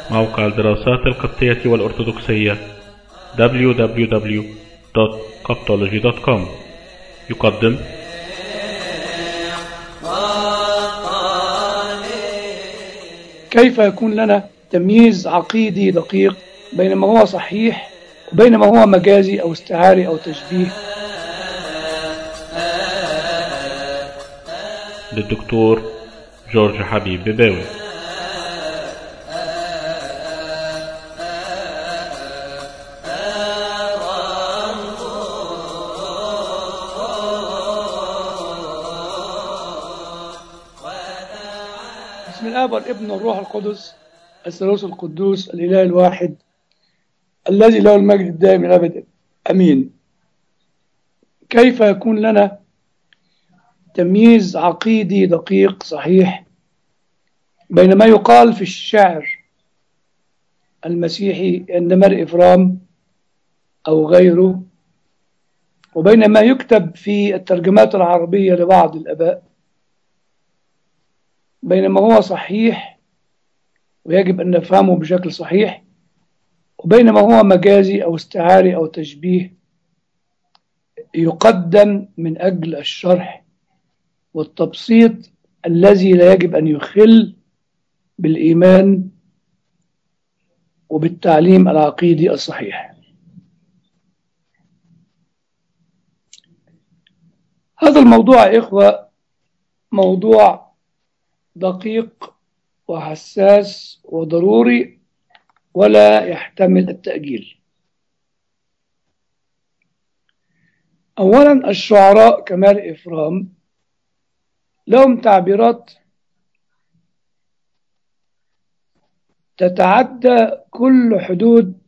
موقع الدراسات القبطية والأرثوذكسية www.coptology.com يقدم كيف يكون لنا تمييز عقيدي دقيق بين ما هو صحيح وبين ما هو مجازي أو استعاري أو تشبيه؟ للدكتور جورج حبيب بباوي. بسم الآب والابن والروح القدس الثالوث القدوس الإله الواحد الذي له المجد الدائم إلى الأبد أمين. كيف يكون لنا تمييز عقيدي دقيق صحيح بين ما يقال في الشعر المسيحي عند ماري إفرام أو غيره وبين ما يكتب في الترجمات العربية لبعض الآباء، بين ما هو صحيح ويجب أن نفهمه بشكل صحيح وبين ما هو مجازي أو استعاري أو تشبيه يقدم من أجل الشرح والتبسيط الذي لا يجب أن يخل بالإيمان وبالتعليم العقيدي الصحيح. هذا الموضوع يا إخوة موضوع دقيق وحساس وضروري ولا يحتمل التأجيل. أولا، الشعراء كمال إفرام لهم تعبيرات تتعدى كل حدود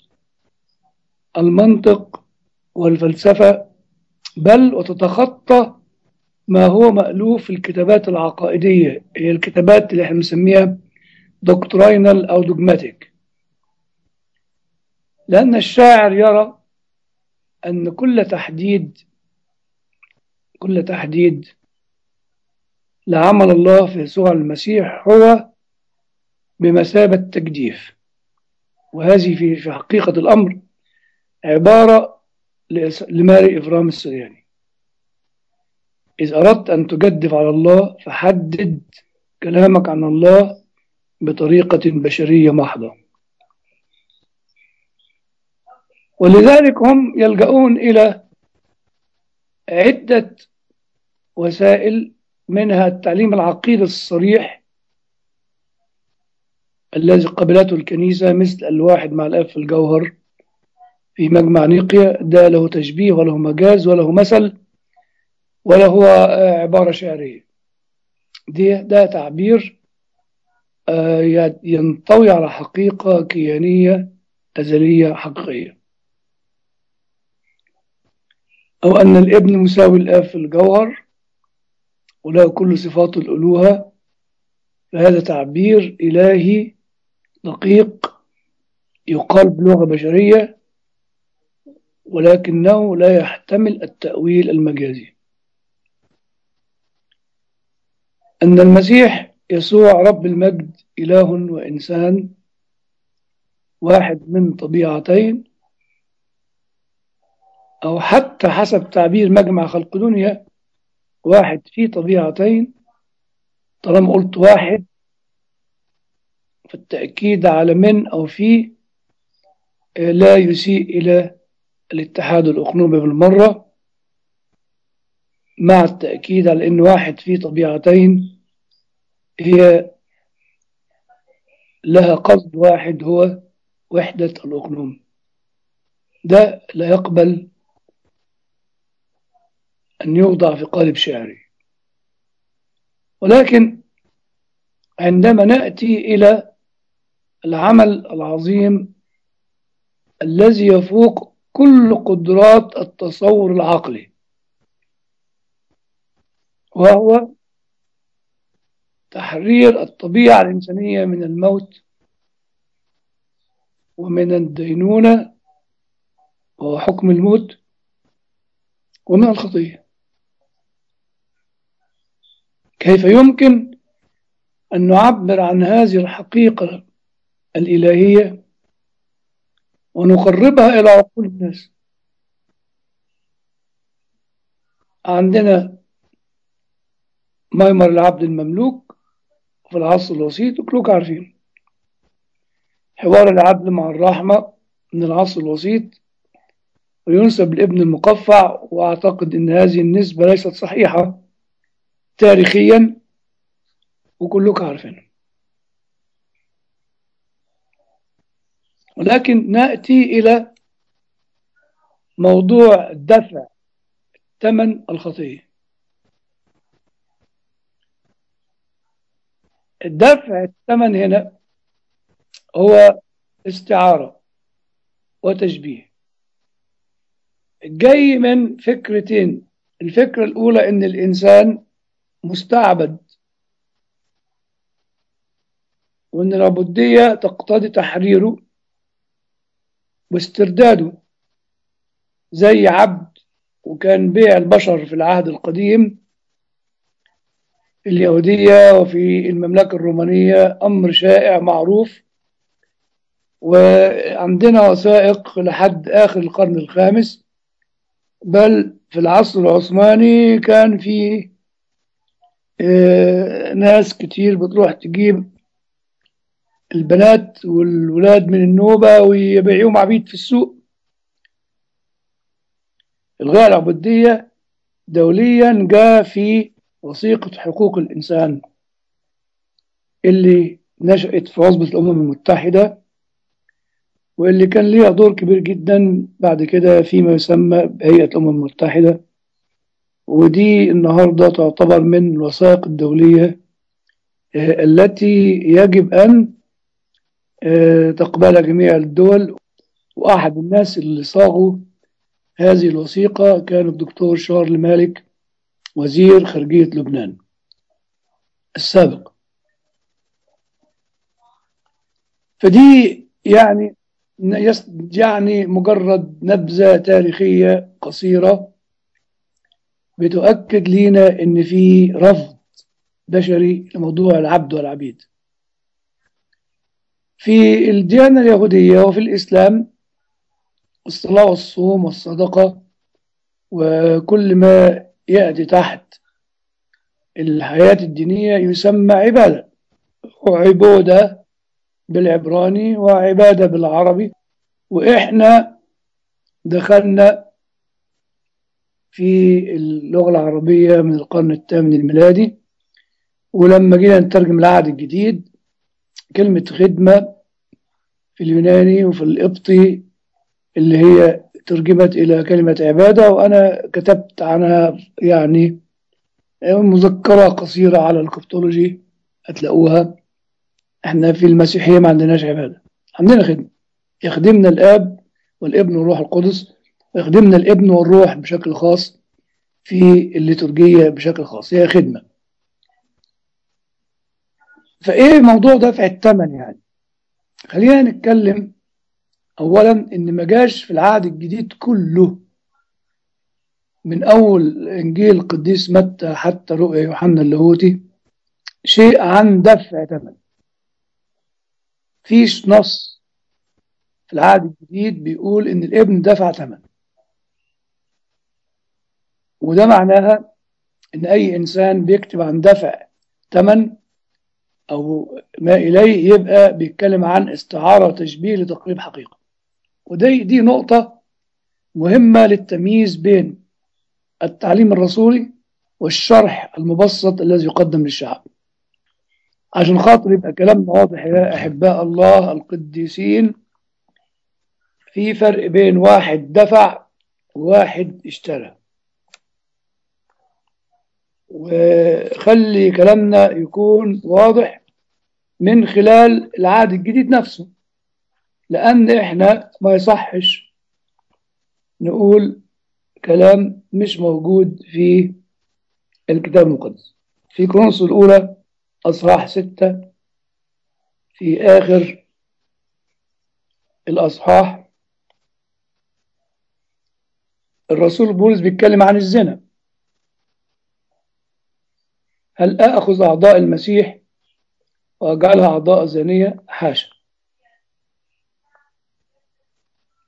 المنطق والفلسفة، بل وتتخطى ما هو مألوف في الكتابات العقائدية، هي الكتابات اللي احنا بنسميها doctrinal أو dogmatic، لأن الشاعر يرى أن كل تحديد لعمل الله في يسوع المسيح هو بمثابة تجديف، وهذه في حقيقة الأمر عبارة لماري إفرام السرياني. إذا أردت أن تجدف على الله فحدد كلامك عن الله بطريقة بشرية محضة، ولذلك هم يلجؤون إلى عدة وسائل، منها التعليم العقيدي الصريح الذي قبلته الكنيسة، مثل الواحد مع الآب في الجوهر في مجمع نيقيا، ده له تشبيه وله مجاز وله مثل وله عبارة شعرية. ده تعبير ينطوي على حقيقة كيانية أزلية حقيقية، أو أن الابن مساوي الآب في الجوهر وله كل صفات الألوهة، فهذا تعبير إلهي دقيق يقال بلغة بشرية، ولكنه لا يحتمل التأويل المجازي. أن المسيح يسوع رب المجد إله وإنسان واحد من طبيعتين، أو حتى حسب تعبير مجمع خلق دنيا واحد في طبيعتين. طالما قلت واحد فالتأكيد على من أو في لا يسيء إلى الاتحاد الأقنومي بالمرة، مع التأكيد على أن واحد في طبيعتين هي لها قصد واحد هو وحدة الأقنوم. ده لا يقبل أن يوضع في قالب شعري. ولكن عندما نأتي إلى العمل العظيم الذي يفوق كل قدرات التصور العقلي، وهو تحرير الطبيعة الإنسانية من الموت ومن الدينونة وهو حكم الموت ومن الخطية، كيف يمكن أن نعبر عن هذه الحقيقة الإلهية ونقربها إلى عقول الناس. عندنا ميمر العبد المملوك في العصر الوسيط، وكلكم عارفين حوار العدل مع الرحمة من العصر الوسيط، وينسب لابن المقفع، وأعتقد أن هذه النسبة ليست صحيحة تاريخيا، وكلكم عارفين. ولكن نأتي إلى موضوع دفع ثمن الخطية. الدفع الثمن هنا هو استعارة وتشبيه جاي من فكرتين. الفكرة الأولى إن الإنسان مستعبد، وإن العبودية تقتضي تحريره واسترداده زي عبد. وكان بيع البشر في العهد القديم في اليهودية وفي المملكة الرومانية أمر شائع معروف، وعندنا وثائق لحد آخر القرن الخامس. بل في العصر العثماني كان في ناس كتير بتروح تجيب البنات والولاد من النوبة ويبيعوهم عبيد في السوق. إلغاء العبودية دوليا جاء في وثيقة حقوق الإنسان اللي نشأت في عصبة الأمم المتحدة، واللي كان ليها دور كبير جدا بعد كده فيما يسمى بهيئة الأمم المتحدة. ودي النهاردة تعتبر من الوثائق الدولية التي يجب أن تقبلها جميع الدول. وأحد الناس اللي صاغوا هذه الوثيقة كان الدكتور شارل مالك، وزير خارجية لبنان السابق. فدي يعني مجرد نبذة تاريخية قصيرة بتؤكد لنا إن في رفض بشري لموضوع العبد والعبيد. في الديانة اليهودية وفي الإسلام الصلاة والصوم والصدقة وكل ما يأتي تحت الحياة الدينية يسمى عبادة، وعبودة بالعبراني وعبادة بالعربي. وإحنا دخلنا في اللغة العربية من القرن الثامن الميلادي، ولما جينا نترجم العهد الجديد كلمة خدمة في اليوناني وفي القبطي اللي هي ترجمت إلى كلمة عبادة، وأنا كتبت عنها يعني مذكرة قصيرة على القبطولوجي هتلاقوها. احنا في المسيحية ما عندناش عبادة، عندنا خدمة. يخدمنا الآب والابن والروح القدس، ويخدمنا الابن والروح بشكل خاص في الليتورجية بشكل خاص، هي خدمة. فإيه موضوع دفع الثمن يعني؟ خلينا نتكلم أولا إن ما جاش في العهد الجديد كله من أول إنجيل القديس متى حتى رؤيا يوحنا اللاهوتي شيء عن دفع ثمن. فيش نص في العهد الجديد بيقول إن الابن دفع ثمن. وده معناها إن أي إنسان بيكتب عن دفع ثمن أو ما إليه يبقى بيتكلم عن استعارة وتشبيه لتقريب حقيقة. ودي نقطة مهمة للتمييز بين التعليم الرسولي والشرح المبسط الذي يقدم للشعب، عشان خاطر يبقى كلامنا واضح يا أحباء الله القديسين. في فرق بين واحد دفع وواحد اشترى، وخلي كلامنا يكون واضح من خلال العهد الجديد نفسه، لأن إحنا ما يصحش نقول كلام مش موجود في الكتاب المقدس. في كورنثوس الأولى أصحاح 6 في آخر الأصحاح الرسول بولس بيتكلم عن الزنا. هل أخذ أعضاء المسيح وأجعلها أعضاء زانية؟ حاشا.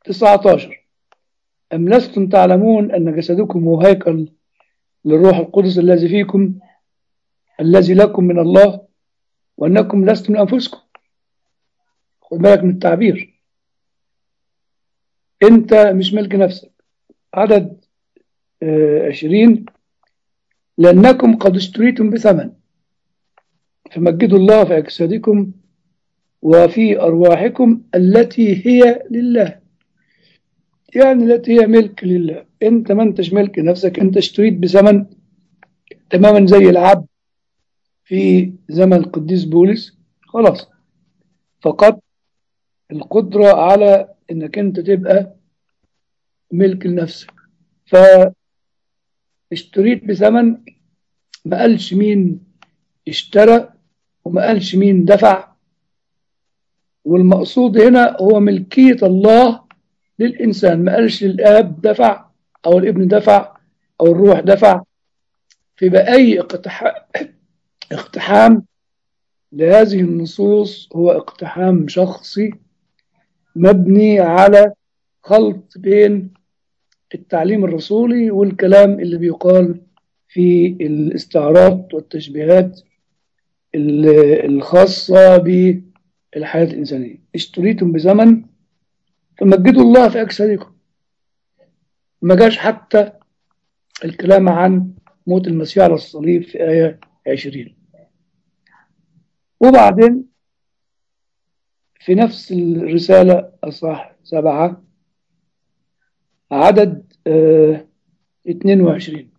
19: أم لستم تعلمون أن جسدكم هو هيكل للروح القدس الذي فيكم الذي لكم من الله وأنكم لستم لأنفسكم؟ خد بالك من التعبير، أنت مش ملك نفسك. عدد 20: لأنكم قد اشتريتم بثمن، فمجدوا الله في أجسادكم وفي أرواحكم التي هي لله. يعني التي هي ملك لله. أنت ما أنتش ملك نفسك، أنت اشتريت بثمن تماما زي العبد في زمن القديس بولس. خلاص، فقط القدرة على أنك أنت تبقى ملك لنفسك. فاشتريت بثمن، ما قالش مين اشترى وما قالش مين دفع. والمقصود هنا هو ملكية الله للإنسان، ما قالش الآب دفع أو الابن دفع أو الروح دفع. فيبقى أي اقتحام لهذه النصوص هو اقتحام شخصي مبني على خلط بين التعليم الرسولي والكلام اللي بيقال في الاستعارات والتشبيهات الخاصة بالحياة الإنسانية. اشتريتم بزمن فمجدوا الله في أجسادكم. ما جاش حتى الكلام عن موت المسيح على الصليب في آية 20. وبعدين في نفس الرسالة أصحاح 7 عدد 22: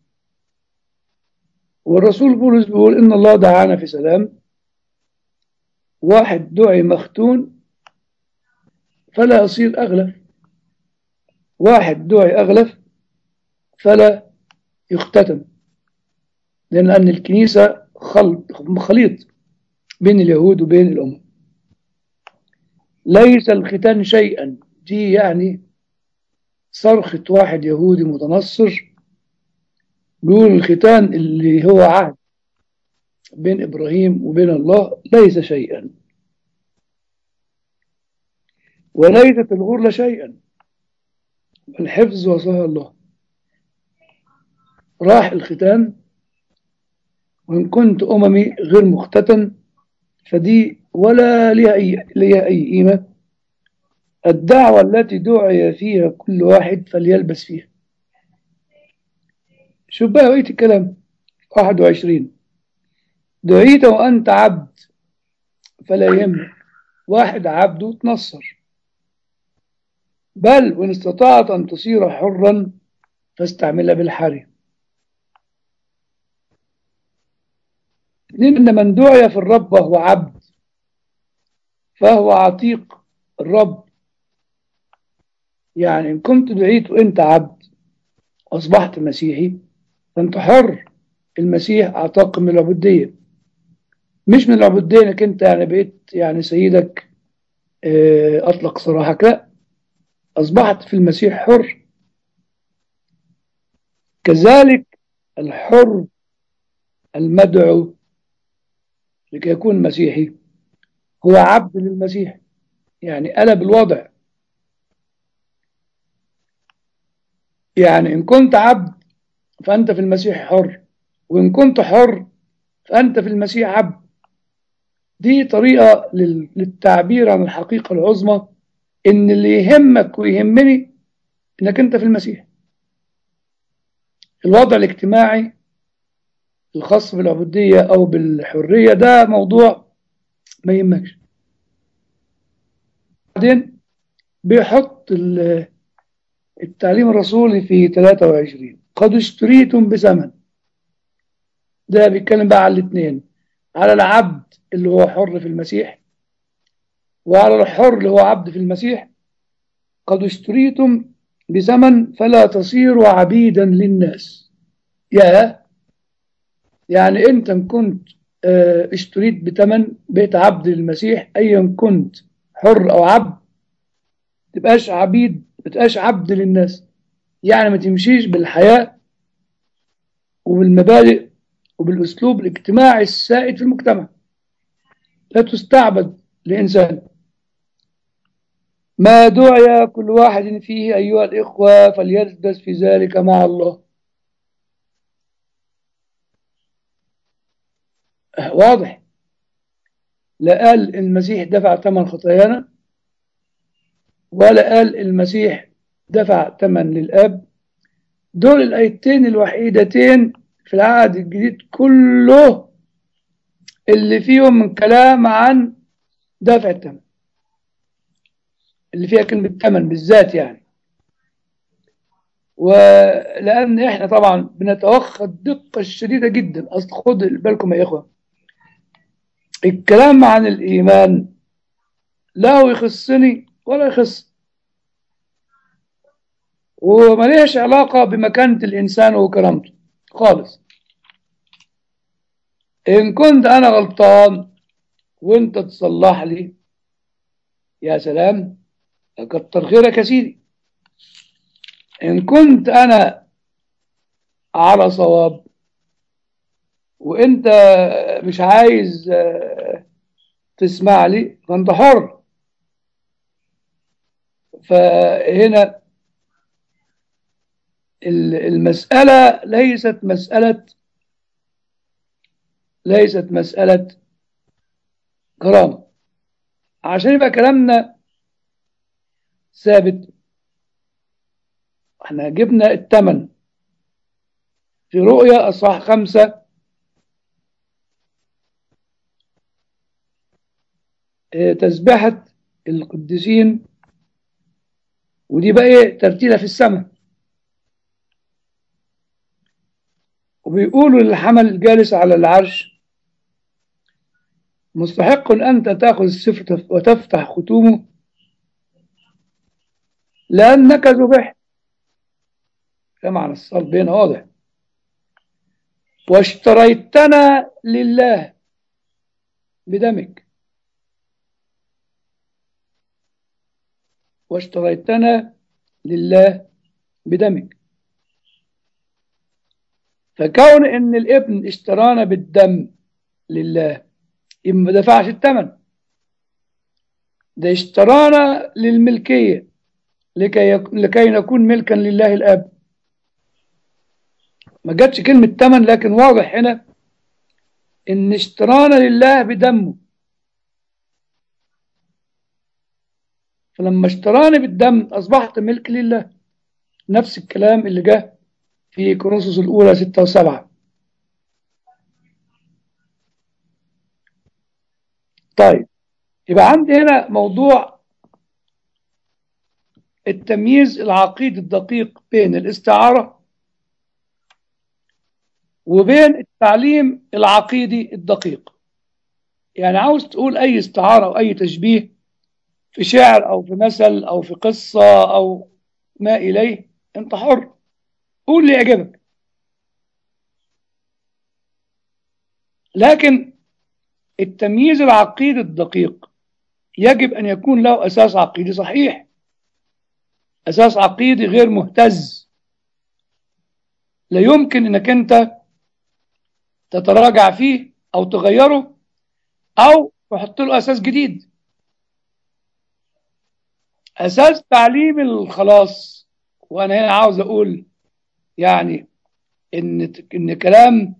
والرسول بولس بيقول إن الله دعانا في سلام، واحد دعي مختون فلا يصير أغلف، واحد دعي أغلف فلا يختتم. لأن الكنيسة خليط بين اليهود وبين الأمم. ليس الختان شيئا، دي يعني صرخة واحد يهودي متنصر بيقول الختان اللي هو عهد بين إبراهيم وبين الله ليس شيئا، وليست الغرلة شيئا، الحفظ وصاها الله. راح الختان، وإن كنت أممي غير مختتن فدي ولا لها أي قيمة. الدعوة التي دعي فيها كل واحد فليلبس فيها. شوف بقى بقية الكلام 21: دعيت وأنت عبد فلا يهمك، واحد عبد تنصر، بل وإن استطعت أن تصير حرا فاستعملها بالحري. إن من دعي في الرب وهو عبد فهو عتيق الرب. يعني إن كنت دعيت وأنت عبد أصبحت مسيحي فأنت حر. المسيح أعتق من العبودية، مش من العبودية إنك أنت يعني بقيت يعني سيدك أطلق سراحك، لا، أصبحت في المسيح حر. كذلك الحر المدعو لكي يكون مسيحي هو عبد للمسيح، يعني قلب الوضع. يعني إن كنت عبد فأنت في المسيح حر، وإن كنت حر فأنت في المسيح عبد. دي طريقة للتعبير عن الحقيقة العظمى، إن اللي يهمك ويهمني إنك أنت في المسيح. الوضع الاجتماعي الخاص بالعبودية أو بالحرية ده موضوع ما يهمكش. بعدين بيحط التعليم الرسولي في 23: قد اشتريتم بثمن. ده بيتكلم بقى على الاثنين، على العبد اللي هو حر في المسيح وعلى الحر اللي هو عبد في المسيح. قد اشتريتم بثمن فلا تصيروا عبيدا للناس. يعني انت كنت اشتريت بثمن بقيت عبد للمسيح، ايا كنت حر او عبد تبقاش عبيد، تبقاش عبد للناس. يعني ما تمشيش بالحياة وبالمبادئ وبالاسلوب الاجتماعي السائد في المجتمع. لا تستعبد لانسان. ما دعي كل واحد فيه أيها الإخوة فليلبس في ذلك مع الله. واضح. لا قال المسيح دفع ثمن خطايانا، ولا قال المسيح دفع ثمن للآب. دول الآيتين الوحيدتين في العهد الجديد كله اللي فيهم من كلام عن دفع الثمن، اللي فيها كلمة ثمن بالذات يعني. ولأن احنا طبعا بنتوخى الدقة الشديدة جدا. أصل خد بالكم يا إخوة، الكلام عن الإيمان لا هو يخصني ولا يخص، ومليش علاقة بمكانة الإنسان وكرامته خالص. إن كنت أنا غلطان وأنت تصلح لي، يا سلام، كتر خيرك يا سيدي. إن كنت أنا على صواب وأنت مش عايز تسمع لي، فأنت حر. فهنا المسألة ليست مسألة كرامة. عشان يبقى كلامنا ثابت، احنا جبنا الثمن في رؤيا أصحاح 5. تسبحة القديسين، ودي بقى ايه ترتيلها في السماء. وبيقولوا للحمل الجالس على العرش: مستحق أنت تأخذ السفر وتفتح ختومه، لأنك ذبحت. ده معنى الصلب هنا واضح. واشتريتنا لله بدمك. واشتريتنا لله بدمك. فكون ان الابن اشترانا بالدم لله، يبقى ما دفعش الثمن. ده اشترانا للملكية لكي نكون ملكا لله الاب. ما جاتش كلمة ثمن، لكن واضح هنا ان اشترانا لله بدمه. فلما اشتراني بالدم اصبحت ملك لله. نفس الكلام اللي جه في كورنثوس الاولى 6 و7. طيب، يبقى عندي هنا موضوع التمييز العقيدي الدقيق بين الاستعارة وبين التعليم العقيدي الدقيق. يعني عاوز تقول أي استعارة أو أي تشبيه في شعر أو في مثل أو في قصة أو ما إليه، أنت حر، قول لي يعجبك. لكن التمييز العقيدي الدقيق يجب أن يكون له أساس عقيدي صحيح، أساس عقيدي غير مهتز. لا يمكن أنك أنت تتراجع فيه أو تغيره أو تحط له أساس جديد. أساس تعليم الخلاص، وأنا هنا عاوز أقول يعني إن كلام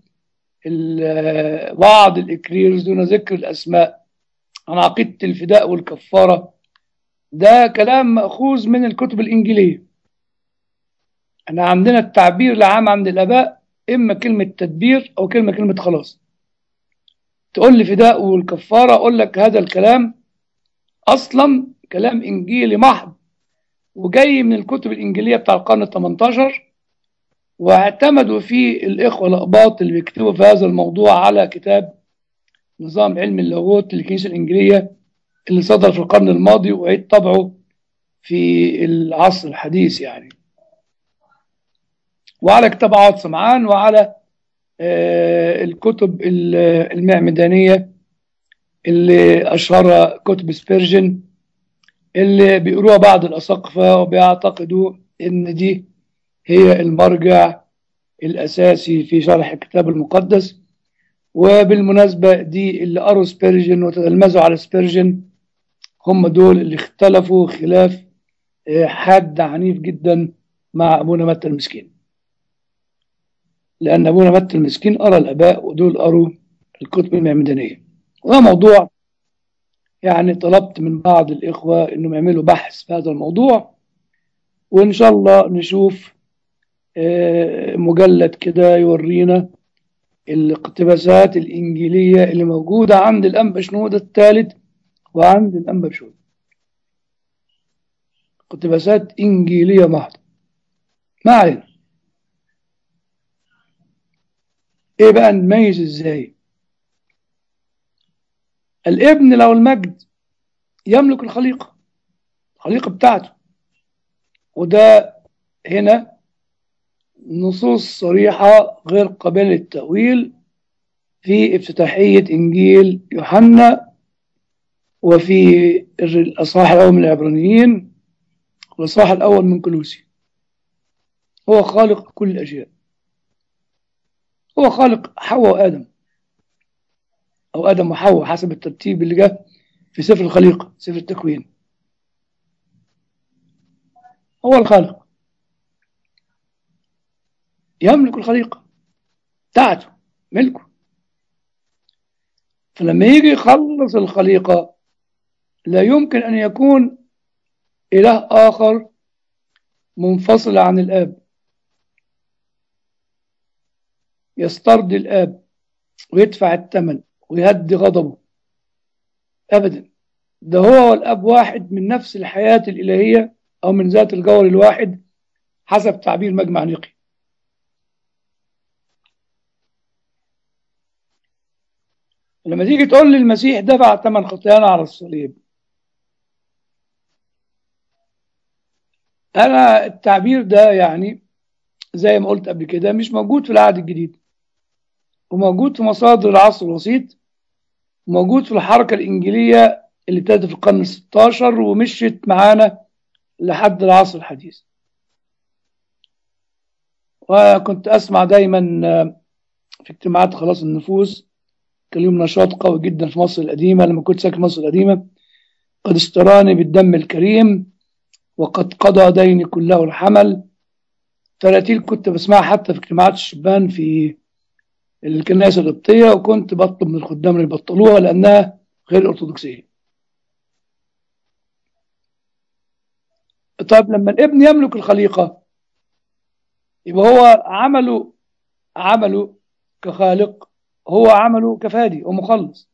بعض الإكريرز دون ذكر الأسماء عن عقيدة الفداء والكفارة، ده كلام مأخوذ من الكتب الإنجيلية. احنا عندنا التعبير العام عند الآباء إما كلمة تدبير أو كلمة خلاص. تقول لي فداء والكفارة، أقول لك هذا الكلام أصلا كلام إنجيلي محض، وجاي من الكتب الإنجيلية بتاع القرن ال18، واعتمدوا فيه الإخوة الأقباط اللي بيكتبوا في هذا الموضوع على كتاب نظام علم اللاهوت للكنيسة الإنجيلية اللي صدر في القرن الماضي وعيد طبعه في العصر الحديث يعني، وعلى كتاب عوض سمعان، وعلى الكتب المعمدانية اللي أشهرها كتب سبيرجن، اللي بيقروها بعض الأساقفة وبيعتقدوا إن دي هي المرجع الأساسي في شرح الكتاب المقدس. وبالمناسبة دي اللي قروا سبيرجن وتلمذوا على سبيرجن هم دول اللي اختلفوا خلاف حاد عنيف جدا مع أبونا متى المسكين، لأن أبونا متى المسكين قرأ الآباء ودول قروا الكتب المعمدانية. وده موضوع يعني طلبت من بعض الإخوة إنهم يعملوا بحث في هذا الموضوع، وإن شاء الله نشوف مجلد كده يورينا الاقتباسات الإنجيلية اللي موجودة عند الأنبا شنودة الثالث وعند الأنبا بشوي، اقتباسات إنجيلية محضة. ما علينا. إيه بقى نميز إزاي؟ الابن له المجد يملك الخليقة بتاعته، وده هنا نصوص صريحة غير قابلة للتأويل في افتتاحية إنجيل يوحنا، وفي الأصحاح الأول من العبرانيين، والأصحاح الأول من كولوسي. هو خالق كل الأشياء، هو خالق حواء وآدم، أو آدم وحواء حسب الترتيب اللي جاء في سفر الخليقة، سفر التكوين. هو الخالق يملك الخليقة بتاعته، ملكه. فلما يجي يخلص الخليقة لا يمكن أن يكون إله آخر منفصل عن الآب يسترضي الآب ويدفع الثمن ويهدي غضبه، أبدا. ده هو والآب واحد من نفس الحياة الإلهية، أو من ذات الجوهر الواحد حسب تعبير مجمع نقي. لما تيجي تقول لي المسيح دفع ثمن خطايانا على الصليب، أنا التعبير ده يعني زي ما قلت قبل كده مش موجود في العهد الجديد، وموجود في مصادر العصر الوسيط، وموجود في الحركة الإنجيلية اللي ابتدت في القرن ال16 ومشيت معانا لحد العصر الحديث. وكنت أسمع دايما في اجتماعات خلاص النفوس كان لهم نشاط قوي جدا في مصر القديمة لما كنت ساكن في مصر القديمة: قد اشتراني بالدم الكريم وقد قضى ديني كله الحمل. تراتيل كنت بسمعها حتى في اجتماعات الشبان في الكنائس القبطية، وكنت بطلب من الخدام اللي يبطلوها لأنها غير أرثوذكسية. طيب لما الابن يملك الخليقة يبقى هو عمله كخالق، هو عمله كفادي ومخلص.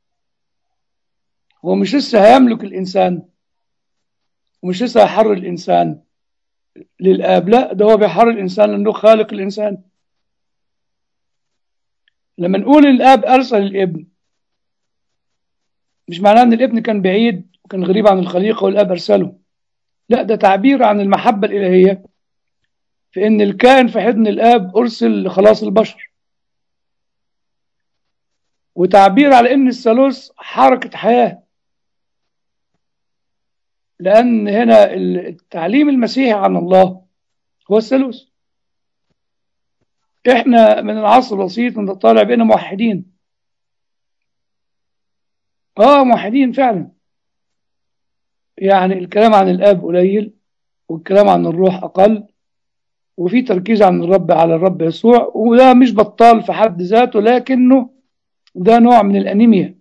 هو مش لسه هيملك الإنسان ومش لسه هيحرر الإنسان للآب، لا، ده هو بيحرر الإنسان لأنه خالق الإنسان. لما نقول الآب أرسل الابن مش معناه أن الابن كان بعيد وكان غريب عن الخليقة والآب أرسله، لا، ده تعبير عن المحبة الإلهية في أن الكائن في حضن الآب أرسل لخلاص البشر، وتعبير على أن الثالوث حركة حياة، لأن هنا التعليم المسيحي عن الله هو الثالوث. إحنا من العصر الوسيط نطالع بين موحدين، موحدين فعلا، يعني الكلام عن الآب قليل والكلام عن الروح أقل، وفي تركيز عن الرب على الرب يسوع، وده مش بطال في حد ذاته، لكنه ده نوع من الأنيميا،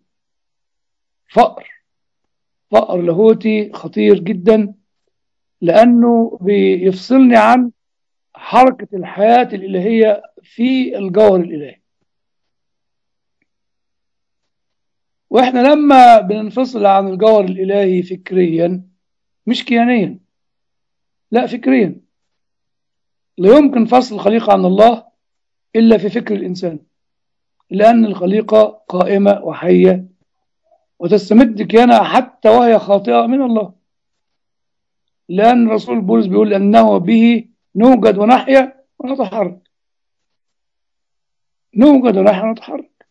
فقر لاهوتي خطير جدا، لأنه بيفصلني عن حركة الحياة الإلهية في الجوهر الإلهي. وإحنا لما بننفصل عن الجوهر الإلهي فكريا مش كيانيا، لا فكريا، لا يمكن فصل الخليقة عن الله إلا في فكر الإنسان، لأن الخليقة قائمة وحية وتستمد كيانها حتى وهي خاطئة من الله، لأن رسول بولس بيقول أنه به نوجد ونحيا ونتحرك، نوجد ونحيا ونتحرك.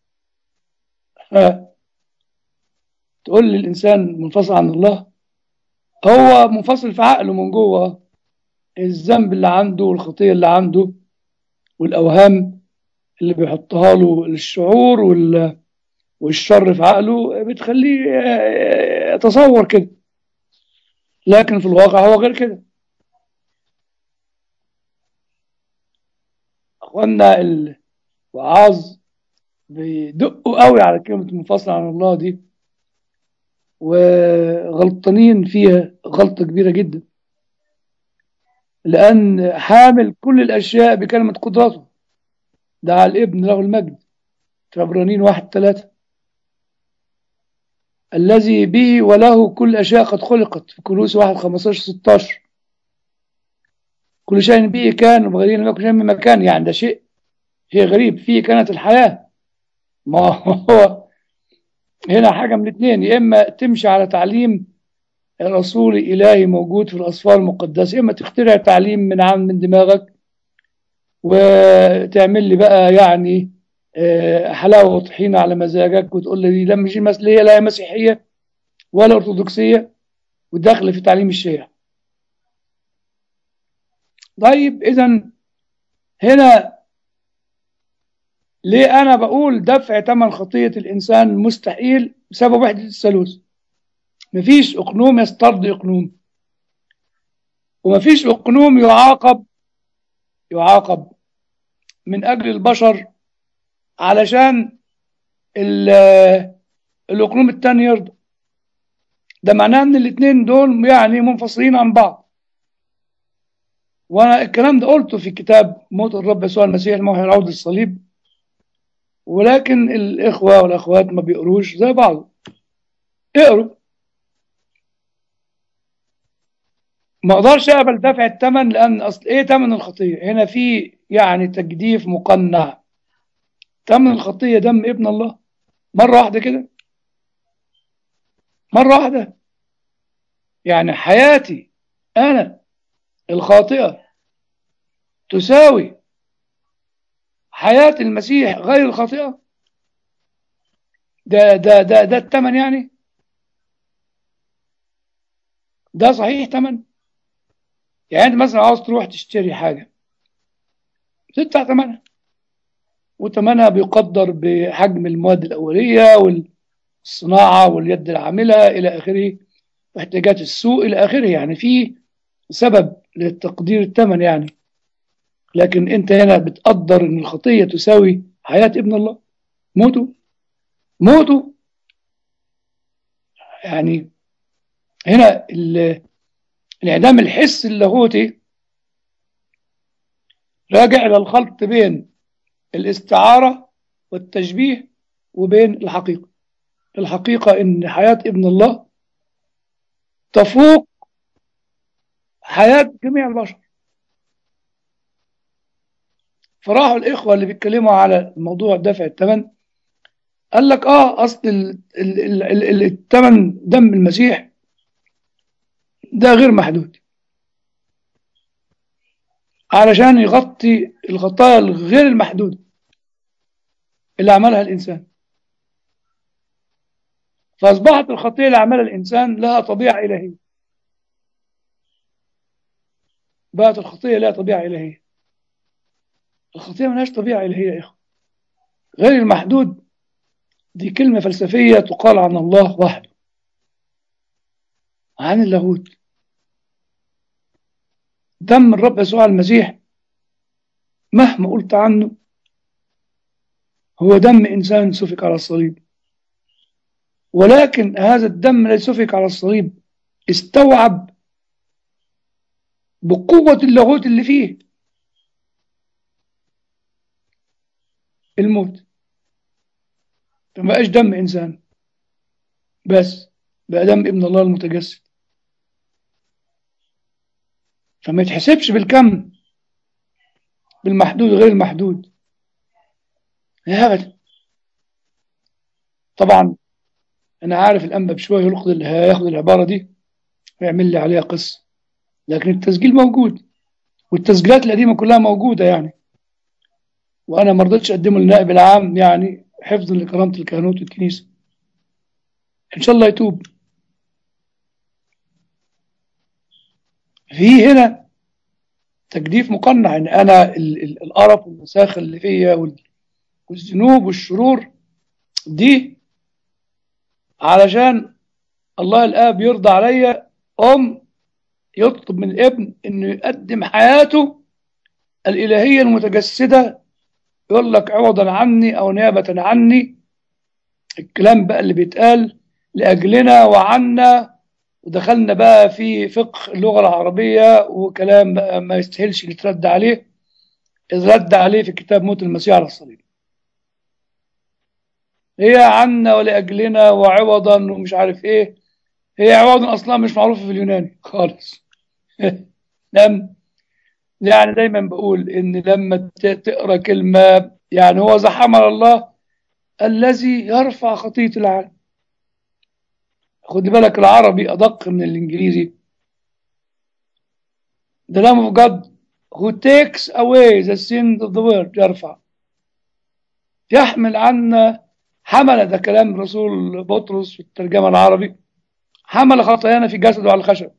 تقول لي الإنسان منفصل عن الله، هو منفصل في عقله من جوه، الذنب اللي عنده والخطية اللي عنده والأوهام اللي بيحطها له الشعور والشر في عقله بتخليه يتصور كده، لكن في الواقع هو غير كده. اخوانا الوعاظ بيدقوا قوي على كلمة منفصل عن الله دي، وغلطانين فيها غلطة كبيرة جدا، لأن حامل كل الأشياء بكلمة قدرته، دعا الابن له المجد في عبرانيين 1:3، الذي به وله كل الأشياء قد خلقت في كولوس 1:15-16، كل شيء به كان وبغيره لم يكن شيء مما كان. يعني ده شيء غريب، فيه كانت الحياة. ما هو هنا حاجة من الاثنين، يا إما تمشي على تعليم رسول إلهي موجود في الأسفار المقدسة، يا إما تخترع تعليم من دماغك وتعمل لي بقى يعني حلاوة وطحينة على مزاجك، وتقول لي لا مش مسيحية، لا هي مسيحية ولا أرثوذكسية، وداخل في تعليم الشيعة. طيب إذا هنا ليه أنا بقول دفع ثمن خطية الإنسان مستحيل بسبب وحدة الثالوث؟ مفيش أقنوم يسترضي أقنوم، ومفيش أقنوم يعاقب من أجل البشر علشان الأقنوم التاني يرضى. ده معناه ان الاثنين دول يعني منفصلين عن بعض. وانا الكلام ده قلته في كتاب موت الرب يسوع المسيح الموحي عود الصليب، ولكن الاخوه والاخوات ما بيقروش زي بعض. اقروا. ما اقدرش اقبل دفع الثمن، لان اصل ايه ثمن الخطيه؟ هنا في يعني تجديف مقنع. ثمن الخطيه دم ابن الله، مره واحده كده، مره واحده. يعني حياتي انا الخاطئه تساوي حياه المسيح غير الخاطئه؟ ده الثمن يعني؟ ده صحيح ثمن؟ يعني انت مثلا عاوز تروح تشتري حاجه تدفع ثمنها، وثمنها بيقدر بحجم المواد الاوليه والصناعه واليد العامله الى اخره، واحتياجات السوق الى اخره. يعني في سبب لتقدير الثمن يعني. لكن انت هنا بتقدر ان الخطيه تساوي حياه ابن الله، موته، موته. يعني هنا انعدام الحس اللاهوتي راجع الى الخلط بين الاستعاره والتشبيه وبين الحقيقه. الحقيقه ان حياه ابن الله تفوق حياه جميع البشر. فراحوا الاخوه اللي بيتكلموا على موضوع دفع الثمن، قال لك اصل الثمن دم المسيح ده غير محدود، علشان يغطي الخطايا الغير المحدوده اللي عملها الانسان. فاصبحت الخطيه اللي عملها الانسان لها طبيعه الهيه. بقت الخطيه لها طبيعه الهيه. الخطيه ملهاش طبيعه الهيه يا اخوه. غير المحدود دي كلمه فلسفيه تقال عن الله وحده، عن اللاهوت. دم الرب يسوع المسيح مهما قلت عنه هو دم إنسان سفك على الصليب، ولكن هذا الدم الذي سفك على الصليب استوعب بقوة اللاهوت اللي فيه الموت. فما بقاش دم إنسان بس، بقى دم ابن الله المتجسد. فما يتحسبش بالكم، بالمحدود غير المحدود، أبدا. طبعا أنا عارف الأنبا بشوية هياخد العبارة دي ويعمل لي عليها قصة، لكن التسجيل موجود، والتسجيلات القديمة كلها موجودة يعني. وأنا ما رضيتش أقدمه للنائب العام يعني حفظا لكرامة الكهنوت والكنيسة. إن شاء الله يتوب. في هنا تجديف مقنع ان انا القرف والمساخه اللي فيا والذنوب والشرور دي علشان الله الآب يرضى عليا يطلب من الابن إنه يقدم حياته الإلهية المتجسدة، يقول لك عوضا عني أو نيابة عني. الكلام بقى اللي بيتقال لأجلنا وعنا، ودخلنا بقى في فقه اللغة العربية، وكلام بقى ما يستاهلش يترد عليه، إذ رد عليه في كتاب موت المسيح على الصليب. هي عنا ولأجلنا وعوضا ومش عارف إيه. هي عوضا أصلا مش معروفة في اليوناني خالص. نعم. يعني دايما بقول إن لما تقرأ كلمة، يعني هو ذا حمل الله الذي يرفع خطية العالم. خد بالك العربي أدق من الإنجليزي. The Lamb of God who takes away the sins of the world. يرفع، يحمل عنا. حمل، ده كلام رسول بطرس في الترجمة العربي، حمل خطايانا في جسده على الخشب.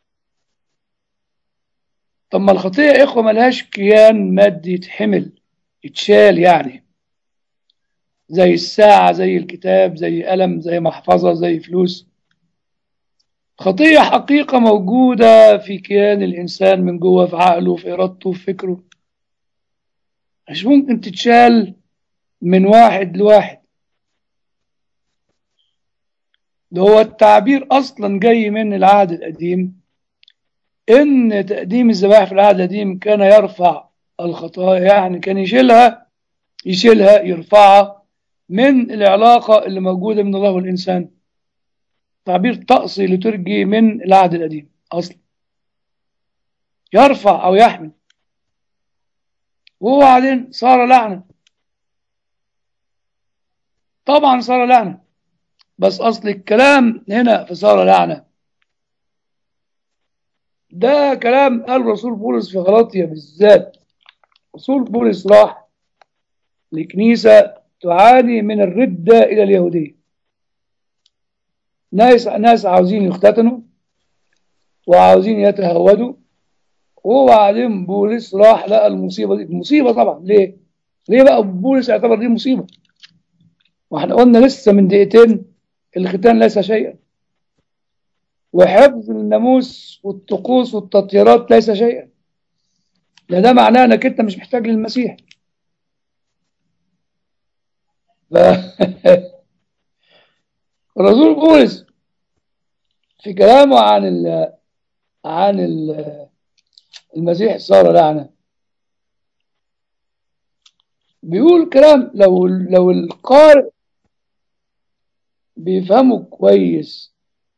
طب ما الخطية يا إخوة ملهاش كيان مادي يتحمل يتشال، يعني زي الساعة، زي الكتاب، زي قلم، زي محفظة، زي فلوس. خطية حقيقة موجودة في كيان الإنسان من جوه، في عقله، في إرادته، في فكره. مش ممكن تتشال من واحد لواحد. ده هو التعبير أصلا جاي من العهد القديم، إن تقديم الذبائح في العهد القديم كان يرفع الخطايا، يعني كان يشيلها يرفعها من العلاقة اللي موجودة من الله والإنسان. تعبير طقسي لترجي من العهد القديم أصلا، يرفع أو يحمل. وبعدين صار لعنة. طبعا صار لعنة، بس أصل الكلام هنا في صار لعنة ده كلام قال رسول بولس في غلاطيا بالذات. رسول بولس راح لكنيسة تعاني من الردة إلى اليهودية، ناس عاوزين يختتنوا وعاوزين يتهودوا. وبعدين بولس راح لقى المصيبة دي مصيبة طبعا. ليه بقى بولس اعتبر دي مصيبة؟ واحنا قلنا لسه من دقيقتين الختان ليس شيئا، وحفظ الناموس والطقوس والتطهيرات ليس شيئا. ده معناه انك انت مش محتاج للمسيح. ف... الرسول بولس في كلامه عن المسيح صار لعنة، بيقول كلام لو القارئ بيفهمه كويس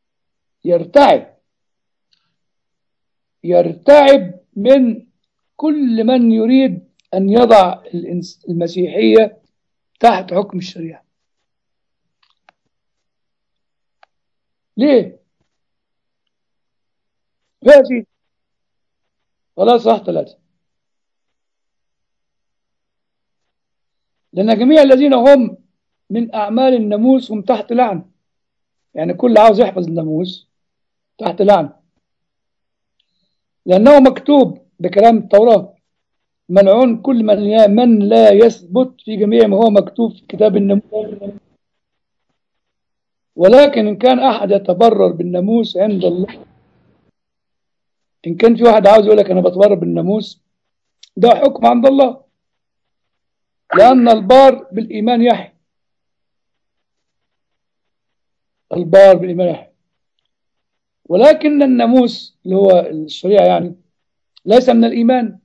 يرتعب من كل من يريد أن يضع المسيحية تحت حكم الشريعة. ليه؟ ماشي، خلاص راح 3. لأن جميع الذين هم من أعمال الناموس هم تحت لعنة. يعني كل عاوز يحفظ الناموس تحت لعنة، لأنه مكتوب بكلام التوراة: ملعون كل من لا يثبت في جميع ما هو مكتوب في كتاب الناموس. ولكن إن كان أحد يتبرر بالناموس عند الله، إن كان في واحد عاوز يقول لك أنا بتبرر بالناموس، ده حكم عند الله، لأن البار بالإيمان يحيى. البار بالإيمان يحيى. ولكن الناموس اللي هو الشريعة يعني ليس من الإيمان.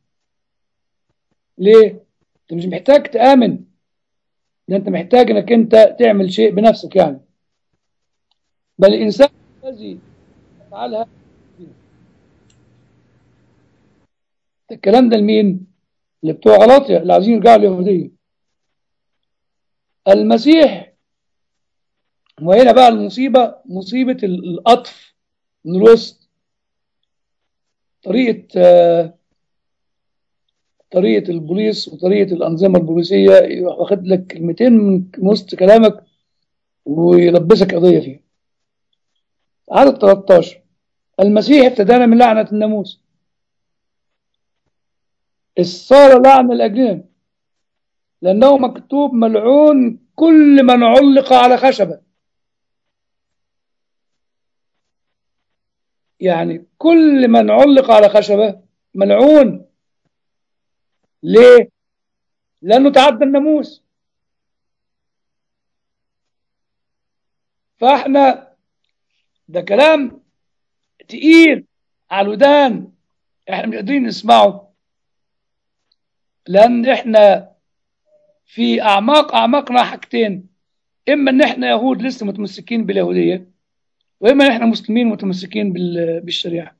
ليه؟ أنت مش محتاج تآمن، ده أنت محتاج أنك أنت تعمل شيء بنفسك يعني. بل الإنسان الذي يفعلها. الكلام ده لمين؟ اللي بتوع غلاطيا اللي عايزين يرجعوا اليهودية. المسيح، وهنا بقى المصيبة، مصيبة القطف من الوسط. طريقة البوليس وطريقة الأنظمة البوليسية يروح واخد لك كلمتين من وسط كلامك ويلبسك قضية فيها. عدد 13: المسيح ابتدانا من لعنة الناموس، صار لعنة لأجلنا، لأنه مكتوب: ملعون كل من علق على خشبة. يعني كل من علق على خشبة ملعون. ليه؟ لأنه تعدى الناموس. فاحنا ده كلام تقيل على الودان، احنا مش قادرين نسمعه، لأن احنا في أعماقنا حاجتين: إما إن احنا يهود لسه متمسكين باليهودية، وإما إن احنا مسلمين متمسكين بالشريعة.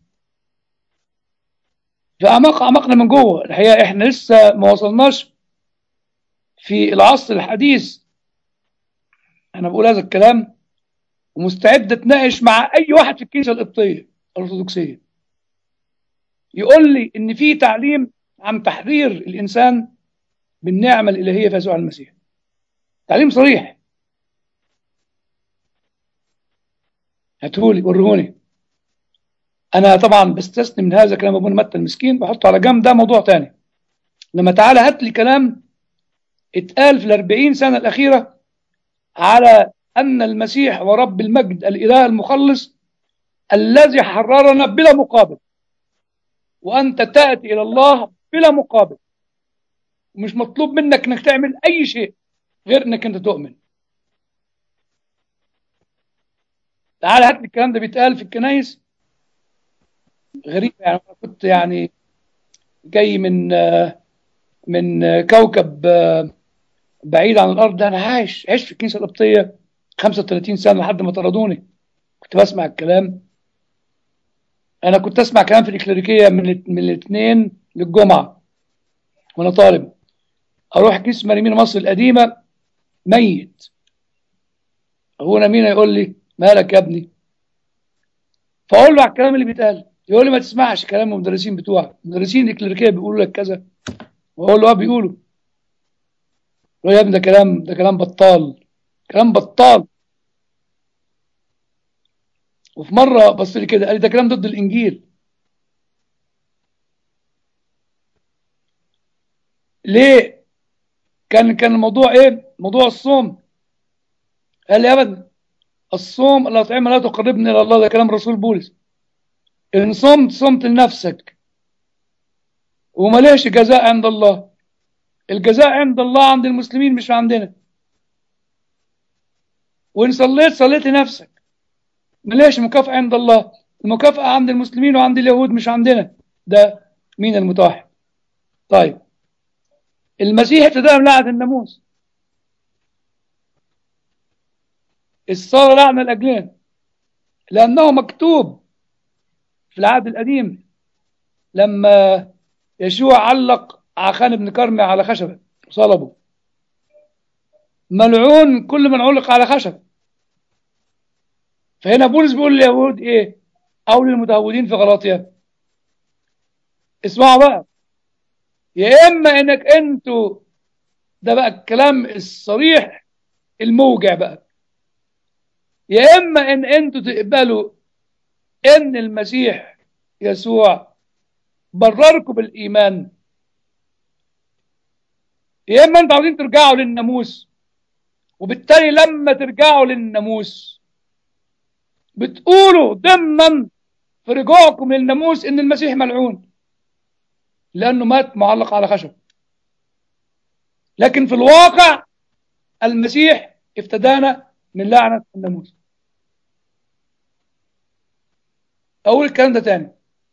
في أعماقنا من جوه الحقيقة احنا لسه ما وصلناش في العصر الحديث. أنا بقول هذا الكلام ومستعد أتناقش مع أي واحد في الكنيسة القبطية الأرثوذكسية يقول لي إن في تعليم عن تحرير الإنسان بالنعمة الإلهية في يسوع المسيح. تعليم صريح، هاتهولي ورهوني. أنا طبعا بستثني من هذا كلام أبونا متى المسكين، بحطه على جنب، ده موضوع تاني. لما تعالى هات لي كلام اتقال في الأربعين سنة الأخيرة على أن المسيح هو رب المجد الإله المخلص الذي حررنا بلا مقابل، وأنت تأتي إلى الله بلا مقابل، ومش مطلوب منك أنك تعمل أي شيء غير أنك أنت تؤمن. تعالى هات لي الكلام ده بيتقال في الكنايس. غريب يعني. أنا كنت يعني جاي من كوكب بعيد عن الأرض ده. أنا عايش في الكنيسة القبطية 35 سنة لحد ما طردوني. كنت بسمع الكلام. أنا كنت أسمع كلام في الإكليريكية من الاثنين للجمعة وأنا طالب. أروح كنيسة مريمين مصر القديمة ميت. أبونا مينا يقول لي مالك يا ابني؟ فأقول له على الكلام اللي بيتقال. يقول لي ما تسمعش كلام المدرسين بتوعك، مدرسين الإكليريكية بيقولوا لك كذا. وأقول له بيقولوا. يقول يا ابني ده كلام بطال، كلام بطال. وفي مرة بص لي كده قال لي ده كلام ضد الإنجيل. ليه؟ كان الموضوع إيه؟ موضوع الصوم. قال لي أبدا، الصوم الأطعمة لا تقربني إلى الله، ده كلام رسول بولس. إن صمت لنفسك ومليش جزاء عند الله. الجزاء عند الله عند المسلمين مش عندنا. وإن صليت لنفسك مليش مكافأة عند الله. المكافأة عند المسلمين وعند اليهود مش عندنا. ده مين المتوحد؟ طيب المسيح ابتدأ لعنة الناموس. الصلاة لعنة لأجلنا، لأنه مكتوب في العهد القديم لما يشوع علق عخان بن كرمي على خشبة وصلبه: ملعون كل من علق على خشبة. فهنا بولس بيقول لليهود ايه، او للمتهودين في غلاطيا: اسمعوا بقى، يا اما انك انتوا، ده بقى الكلام الصريح الموجع بقى، يا اما ان انتوا تقبلوا ان المسيح يسوع برركم بالايمان، يا اما انتوا عاوزين ترجعوا للناموس. وبالتالي لما ترجعوا للناموس بتقولوا ضمنا في رجوعكم للناموس ان المسيح ملعون لانه مات معلق على خشب. لكن في الواقع المسيح افتدانا من لعنة الناموس. اقول الكلام ده تاني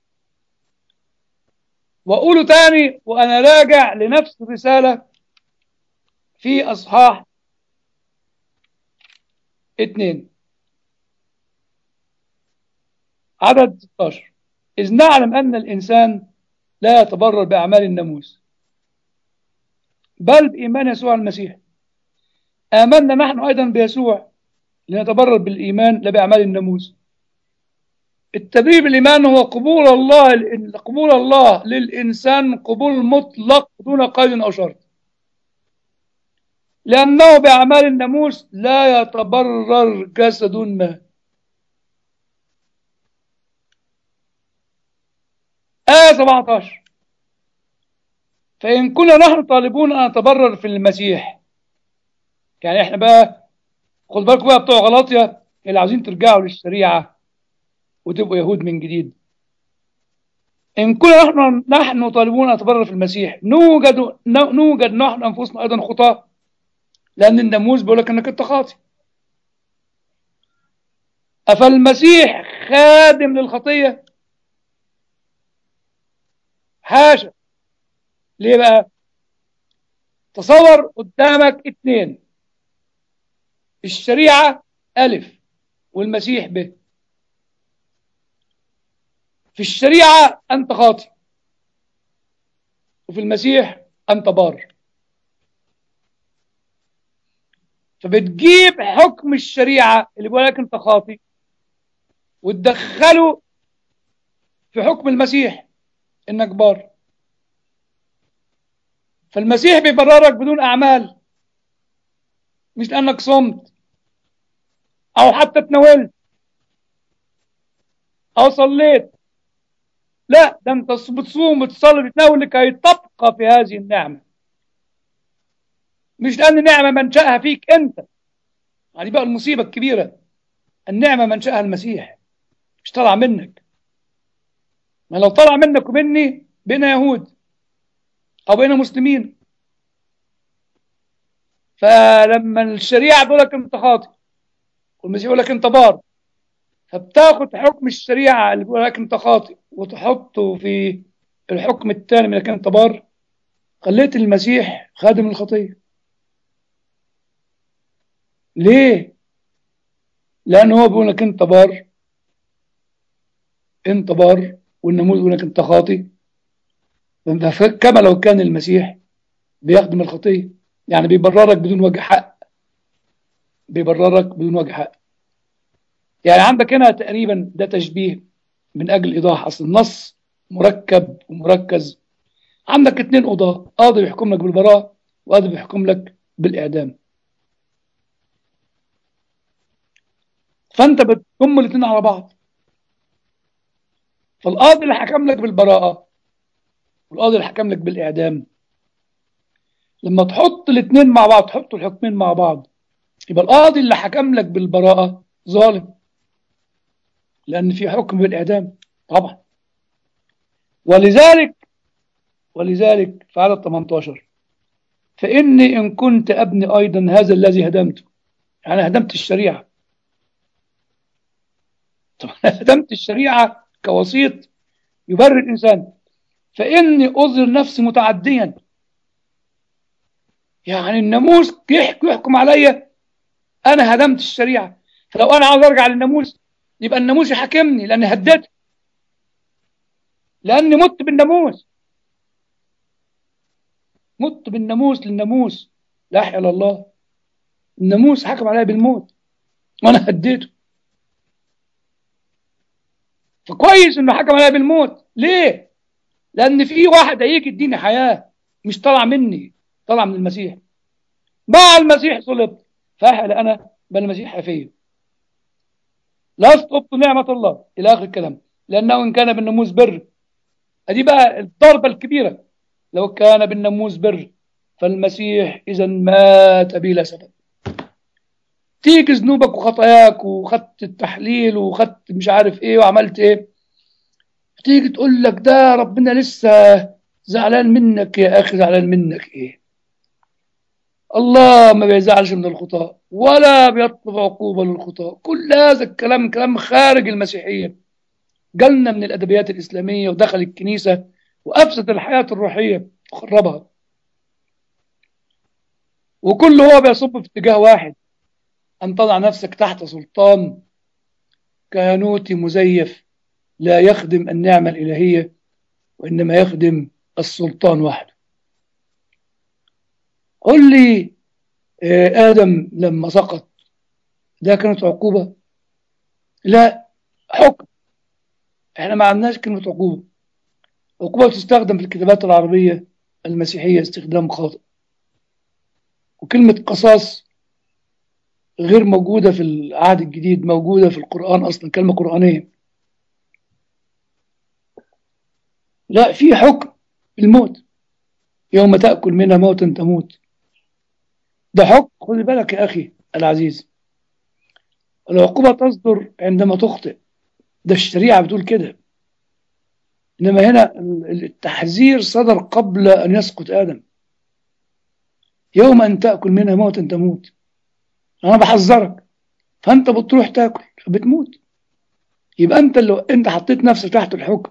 واقوله تاني وانا راجع لنفس الرسالة في اصحاح 2 عدد 16: إذ نعلم أن الإنسان لا يتبرر بأعمال الناموس بل بإيمان يسوع المسيح. آمنا نحن أيضا بيسوع لنتبرر بالإيمان لا بأعمال الناموس. التبرير بالإيمان هو قبول الله للإنسان قبول مطلق دون قيد أو شرط، لأنه بأعمال الناموس لا يتبرر جسد ما. 17: فإن كنا نحن طالبون أن نتبرر في المسيح. يعني احنا بقى خد بالكم بقى بتوع غلاطيا اللي عاوزين ترجعوا للشريعة وتبقوا يهود من جديد. إن كنا نحن طالبون نتبرر في المسيح، نوجد نحن أنفسنا أيضا خطاة، لأن الناموس بيقول لك إنك أنت خاطئ. أفالمسيح خادم للخطية؟ حاشا. ليه بقى؟ تصور قدامك اتنين، الشريعة ألف والمسيح ب. في الشريعة أنت خاطئ، وفي المسيح أنت بار. فبتجيب حكم الشريعة اللي بيقول لك أنت خاطئ وتدخله في حكم المسيح إنك بار. فالمسيح بيبررك بدون أعمال، مش لأنك صمت أو حتى تناولت أو صليت. لا، ده أنت بتصوم وتصلي وتتناول لكي تبقى في هذه النعمة، مش لأن النعمة منشأها فيك أنت. يعني بقى المصيبة الكبيرة، النعمة منشأها المسيح، مش طالع منك. ما لو طلع منك ومني بقينا يهود أو بقينا مسلمين. فلما الشريعة تقول لك أنت خاطئ والمسيح يقول لك أنت بار، فبتاخد حكم الشريعة اللي بيقول لك أنت خاطئ وتحطه في الحكم الثاني من انك انت بار. خليت المسيح خادم الخطية. ليه؟ لأن هو بيقول لك أنت بار، أنت بار، والناموس بيقول لك أنت خاطئ. كما لو كان المسيح بيخدم الخطية، يعني بيبررك بدون وجه حق، بيبررك بدون وجه حق. يعني عندك هنا تقريبا ده تشبيه من أجل إيضاح. أصل النص مركب ومركز. عندك اتنين قضاة، قاضي بيحكم لك بالبراءة وقاضي بيحكم لك بالإعدام. فأنت بتضم الاتنين على بعض. فالقاضي اللي حكم لك بالبراءة والقاضي اللي حكم لك بالإعدام، لما تحط الاتنين مع بعض، تحط الحكمين مع بعض، يبقى القاضي اللي حكم لك بالبراءة ظالم، لأن في حكم بالإعدام طبعا. ولذلك في عدد 18: فإني إن كنت أبني أيضا هذا الذي هدمته. يعني هدمت الشريعة. طب أنا هدمت الشريعة كوسيط يبرر الإنسان، فإني أظهر نفسي متعديا. يعني الناموس يحكم عليا أنا هدمت الشريعة، فلو أنا عاوز أرجع للناموس يبقى الناموس يحاكمني لأني هديته، لأني مت بالناموس. مت بالناموس للناموس، لا إله إلا الله. الناموس حكم عليا بالموت وأنا هديته. فكويس إنه حكم عليا بالموت. ليه؟ لأن في واحد هيجي يديني حياة، مش طالع مني، طالع من المسيح. مع المسيح صلبت، فأحل أنا بل المسيح فيا. لا تبط نعمة الله إلى آخر الكلام. لأنه إن كان بالناموس بر، أدي بقى الضربة الكبيرة، لو كان بالناموس بر فالمسيح إذا مات بلا سبب. تيجي ذنوبك وخطاياك وخدت التحليل وخدت مش عارف ايه وعملت ايه، تيجي تقول لك ده ربنا لسه زعلان منك. يا اخي زعلان منك ايه؟ الله ما بيزعلش من الخطاة ولا بيطلب عقوبة للخطاة. كل هذا الكلام كلام خارج المسيحية، جالنا من الأدبيات الإسلامية ودخل الكنيسة وأفسد الحياة الروحية وخربها. وكل هو بيصب في اتجاه واحد، أن تضع نفسك تحت سلطان كهنوتي مزيف لا يخدم النعمة الإلهية وإنما يخدم السلطان وحده. قل لي، آدم لما سقط ده كانت عقوبة؟ لا، حكم. احنا ما عندناش كلمة عقوبة. عقوبة بتستخدم في الكتابات العربية المسيحية استخدام خاطئ، وكلمة قصاص غير موجودة في العهد الجديد، موجودة في القرآن أصلا كلمة قرآنية. لا، في حكم الموت، يوم تأكل منها موتا تموت. ده حكم. خذ بالك يا أخي العزيز، العقوبة تصدر عندما تخطئ، ده الشريعة بتقول كده. إنما هنا التحذير صدر قبل أن يسقط آدم. يوم أن تأكل منها موتا تموت. أنا بحذرك، فأنت بتروح تاكل فبتموت. يبقى أنت حطيت نفسك تحت الحكم.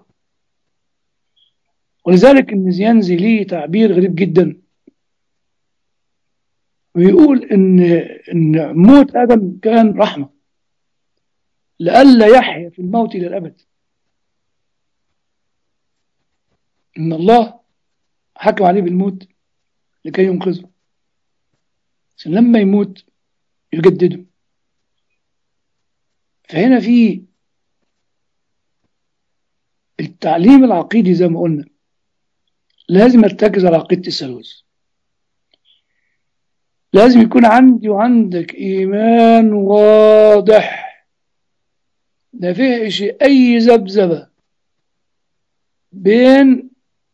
ولذلك النزيانزي ليه تعبير غريب جدا، ويقول إن موت آدم كان رحمة لئلا يحيا في الموت إلى الأبد. إن الله حكم عليه بالموت لكي ينقذه، عشان لما يموت يجدده. فهنا في التعليم العقيدي زي ما قلنا لازم ارتكز على عقيدة الثالوث. لازم يكون عندي وعندك إيمان واضح ما فيهش أي ذبذبة بين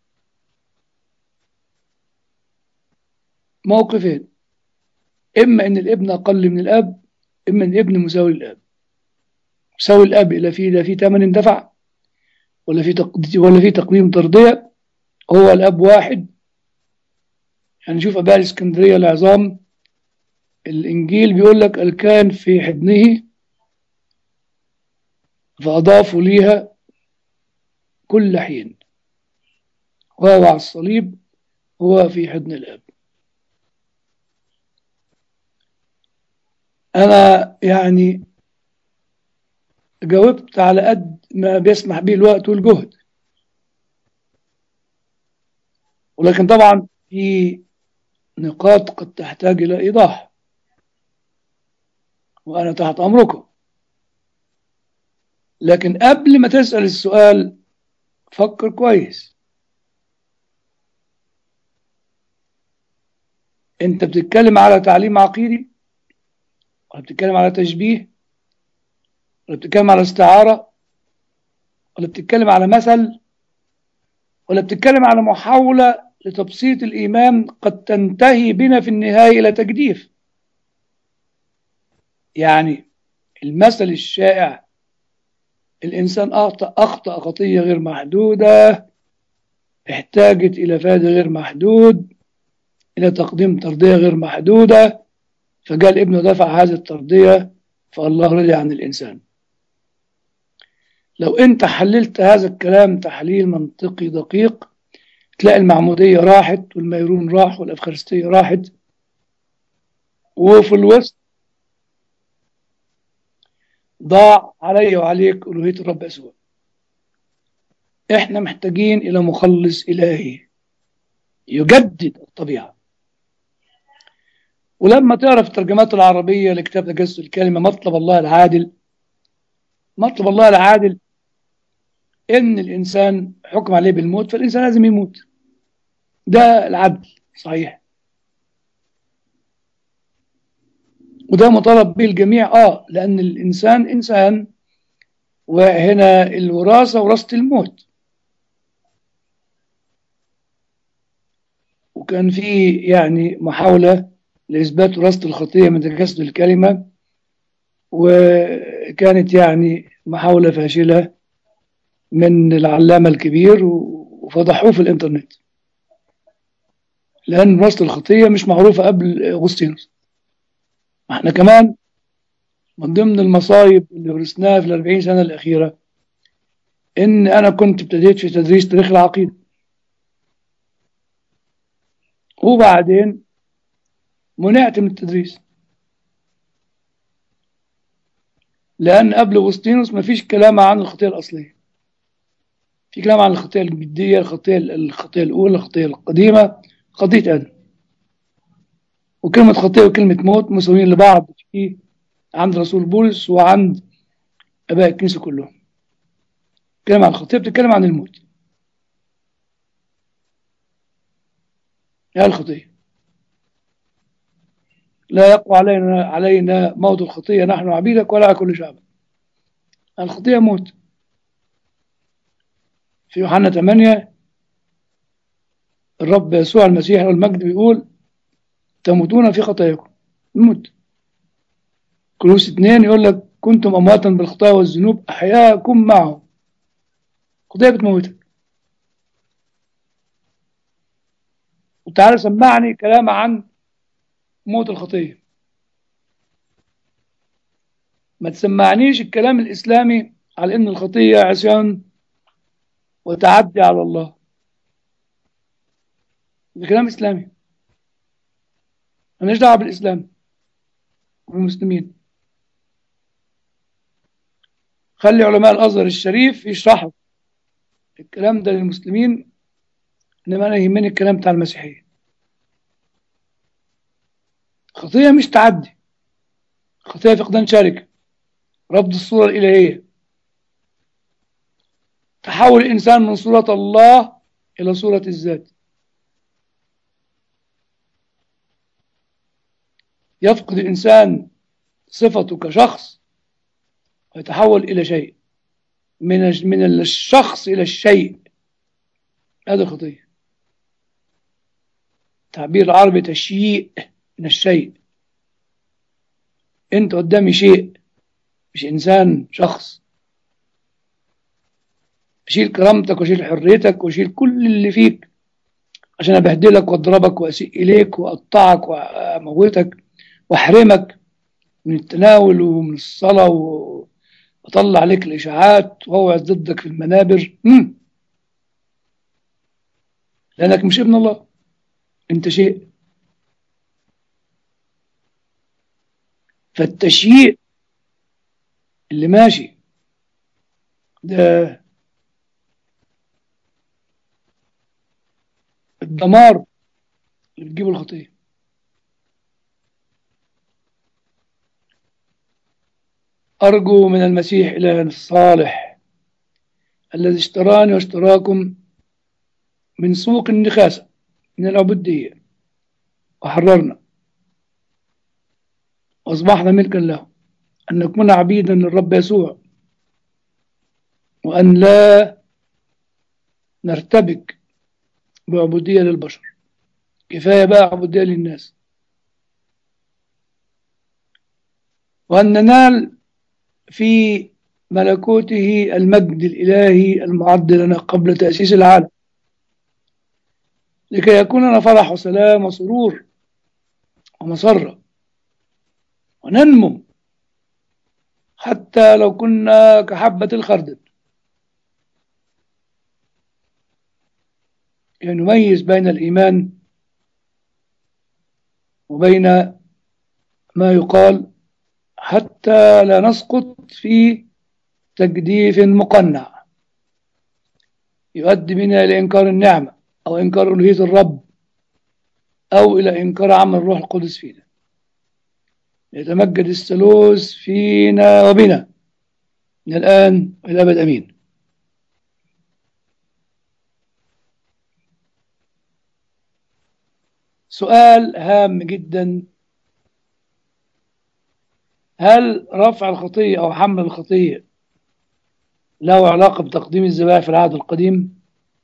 موقفين: إما إن الابن أقل من الأب، إما إن الابن مساوي للأب. مساوي الأب لا في ثمن دفع ولا في تقديم ترضية، هو الأب واحد. يعني شوف أباء الإسكندرية العظام، الإنجيل بيقول لك الكان في حضنه فأضافوا ليها كل حين، وهو على الصليب هو في حضن الأب. أنا يعني جاوبت على قد ما بيسمح به الوقت والجهد، ولكن طبعا في نقاط قد تحتاج إلى إيضاح، وأنا تحت أمركم. لكن قبل ما تسأل السؤال فكر كويس. أنت بتتكلم على تعليم عقيدي، ولا بتتكلم على تشبيه، ولا بتتكلم على استعارة، ولا بتتكلم على مثل، ولا بتتكلم على محاولة لتبسيط الإيمان قد تنتهي بنا في النهاية إلى تجديف؟ يعني المثل الشائع: الإنسان أخطأ خطية غير محدودة، احتاجت إلى فائدة غير محدود، إلى تقديم ترضية غير محدودة، فجاء الابن دفع هذه الترضية فالله رضي عن الإنسان. لو أنت حللت هذا الكلام تحليل منطقي دقيق تلاقي المعمودية راحت، والميرون راح، والأفخارستية راحت، وفي الوسط ضاع علي وعليك ألوهية الرب يسوع. إحنا محتاجين إلى مخلص إلهي يجدد الطبيعة. ولما تعرف الترجمات العربية لكتاب تجسد الكلمة، مطلب الله العادل، مطلب الله العادل إن الإنسان حكم عليه بالموت فالإنسان لازم يموت. ده العدل صحيح، وده مطالب به الجميع. لأن الإنسان إنسان، وهنا وراثة الموت. وكان في يعني محاولة لإثبات وراثة الخطية من تجسد الكلمة، وكانت يعني محاولة فاشلة من العلامة الكبير، وفضحوه في الإنترنت، لأن وراثة الخطية مش معروفة قبل أغسطينوس. احنا كمان من ضمن المصايب اللي ورثناها في 40 سنة الأخيرة إن أنا كنت ابتديت في تدريس تاريخ العقيدة، وبعدين منعت من التدريس، لأن قبل أغسطينوس ما فيش كلام عن الخطية الأصلية. في كلام عن الخطية الجدية، الخطية الأولى، الخطية القديمة، خطية آدم. وكلمة خطية وكلمة موت مساويين لبعض في عند رسول بولس وعند آباء الكنيسة كلهم. كلام عن الخطية بتتكلم عن الموت. يا الخطية لا يقوى علينا موت الخطية، نحن عبيدك ولا على كل شعب. الخطية موت. في يوحنا 8 الرب يسوع المسيح والمجد بيقول: تموتون في خطاياكم. نموت. كولوس 2 يقول لك: كنتم أمواتا بالخطايا والذنوب أحياكم معه. خطية بتموتك. وتعالى سمعني كلام عن موت الخطية. ما تسمعنيش الكلام الإسلامي على إن الخطية عصيان وتعدي على الله. ده كلام إسلامي، مالناش دعوة بالإسلام والمسلمين. خلي علماء الأزهر الشريف يشرحوا الكلام ده للمسلمين، إنما أنا يهمني الكلام بتاع المسيحية. خطية مش تعدي، خطية فقدان شركة، رفض الصورة الإلهية، تحول الإنسان من صورة الله إلى صورة الذات. يفقد الإنسان صفته كشخص ويتحول إلى شيء، من الشخص إلى الشيء. هذا الخطية. تعبير العربي تشييء من الشيء. أنت قدامي شيء، مش إنسان، شخص. أشيل كرامتك وأشيل حريتك وأشيل كل اللي فيك عشان أبهدلك وأضربك وأسيء إليك وأقطعك وأموتك وأحرمك من التناول ومن الصلاة وأطلع عليك الإشاعات وأوعظ ضدك في المنابر. لأنك مش ابن الله، أنت شيء. فالتشييء اللي ماشي ده الدمار اللي بتجيبه الخطية. أرجو من المسيح إلهنا الصالح الذي اشتراني واشتراكم من سوق النخاسة من العبودية وحررنا وأصبحنا ملكا له، أن نكون عبيدا للرب يسوع، وأن لا نرتبك بعبودية للبشر. كفاية بقى عبودية للناس. وأن ننال في ملكوته المجد الإلهي المعد لنا قبل تأسيس العالم، لكي يكون لنا فرح وسلام وسرور ومسرة، وننمو حتى لو كنا كحبة الخردل، يعني نميز بين الإيمان وبين ما يقال، حتى لا نسقط في تجديف مقنع يؤدي بنا إلى إنكار النعمة أو إنكار ألوهية الرب أو إلى إنكار عمل الروح القدس فينا. يتمجد الثالوث فينا وبنا من الآن إلى الأبد. أمين. سؤال هام جدا: هل رفع الخطية أو حمل الخطية له علاقة بتقديم الذبائح في العهد القديم؟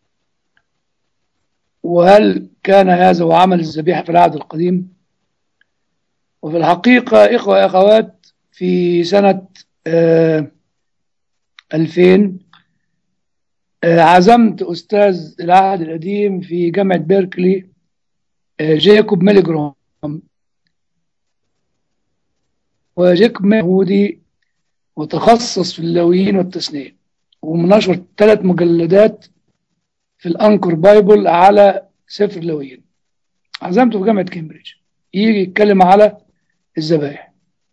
وهل كان هذا هو عمل الذبيحة في العهد القديم؟ وفي الحقيقة إخوة أخوات، في سنة 2000 عزمت أستاذ العهد القديم في جامعة بيركلي جاكوب ميليجرام. وجاكوب يهودي وتخصص في اللاويين والتثنية، ومنشر 3 مجلدات في الأنكر بايبل على سفر اللاويين. عزمته في جامعة كامبريدج يجي يتكلم على الذبائح.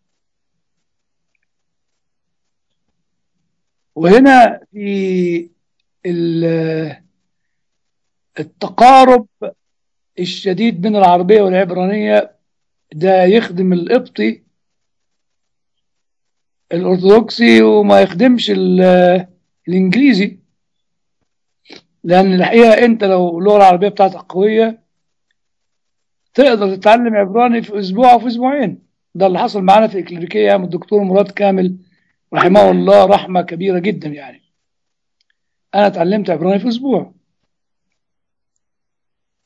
وهنا في التقارب الشديد بين العربية والعبرانية ده يخدم القبطي الأرثوذكسي وما يخدمش الإنجليزي، لأن الحقيقة أنت لو اللغة العربية بتاعتك قوية تقدر تتعلم عبراني في أسبوع أو في أسبوعين. ده اللي حصل معانا في الإكليريكية من الدكتور مراد كامل رحمه الله رحمة كبيرة جدا. يعني أنا اتعلمت عبراني في أسبوع.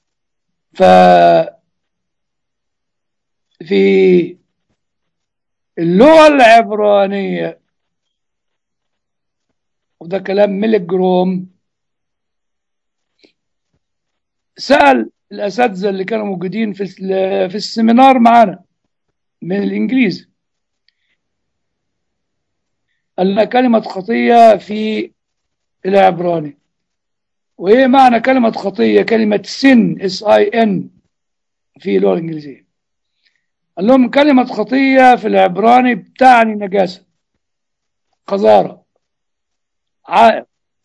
في اللغة العبرانية، وده كلام ميلك جروم، سأل الأساتذة اللي كانوا موجودين في السيمينار معانا من الإنجليزي، قال لنا كلمة خطية في العبراني، وإيه معنى كلمة خطية؟ كلمة سن SIN في اللغة الإنجليزية. قال لهم كلمة خطية في العبراني بتعني نجاسة، قذارة، عائق،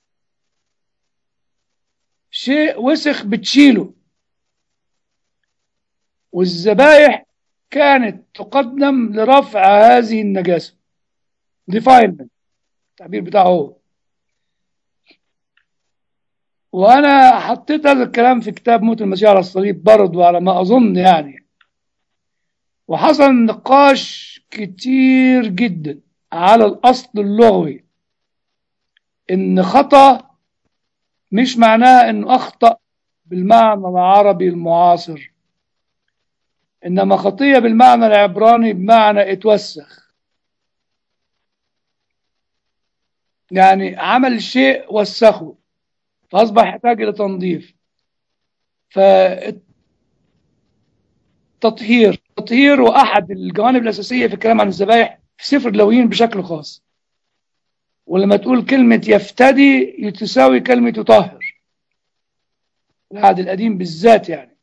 شيء وسخ بتشيله. والذبائح كانت تقدم لرفع هذه النجاسة، defilement التعبير بتاعه هو. وأنا حطيت هذا الكلام في كتاب موت المسيح على الصليب برضه على ما أظن يعني، وحصل نقاش كتير جدا على الأصل اللغوي، إن خطأ مش معناه إنه أخطأ بالمعنى العربي المعاصر، إنما خطية بالمعنى العبراني بمعنى اتوسخ، يعني عمل شيء وسخه فأصبح يحتاج إلى تنظيف. التطهير وأحد الجوانب الأساسية في الكلام عن الذبائح في سفر اللاويين بشكل خاص. ولما تقول كلمة يفتدي تساوي كلمة يطهر، العهد القديم بالذات يعني.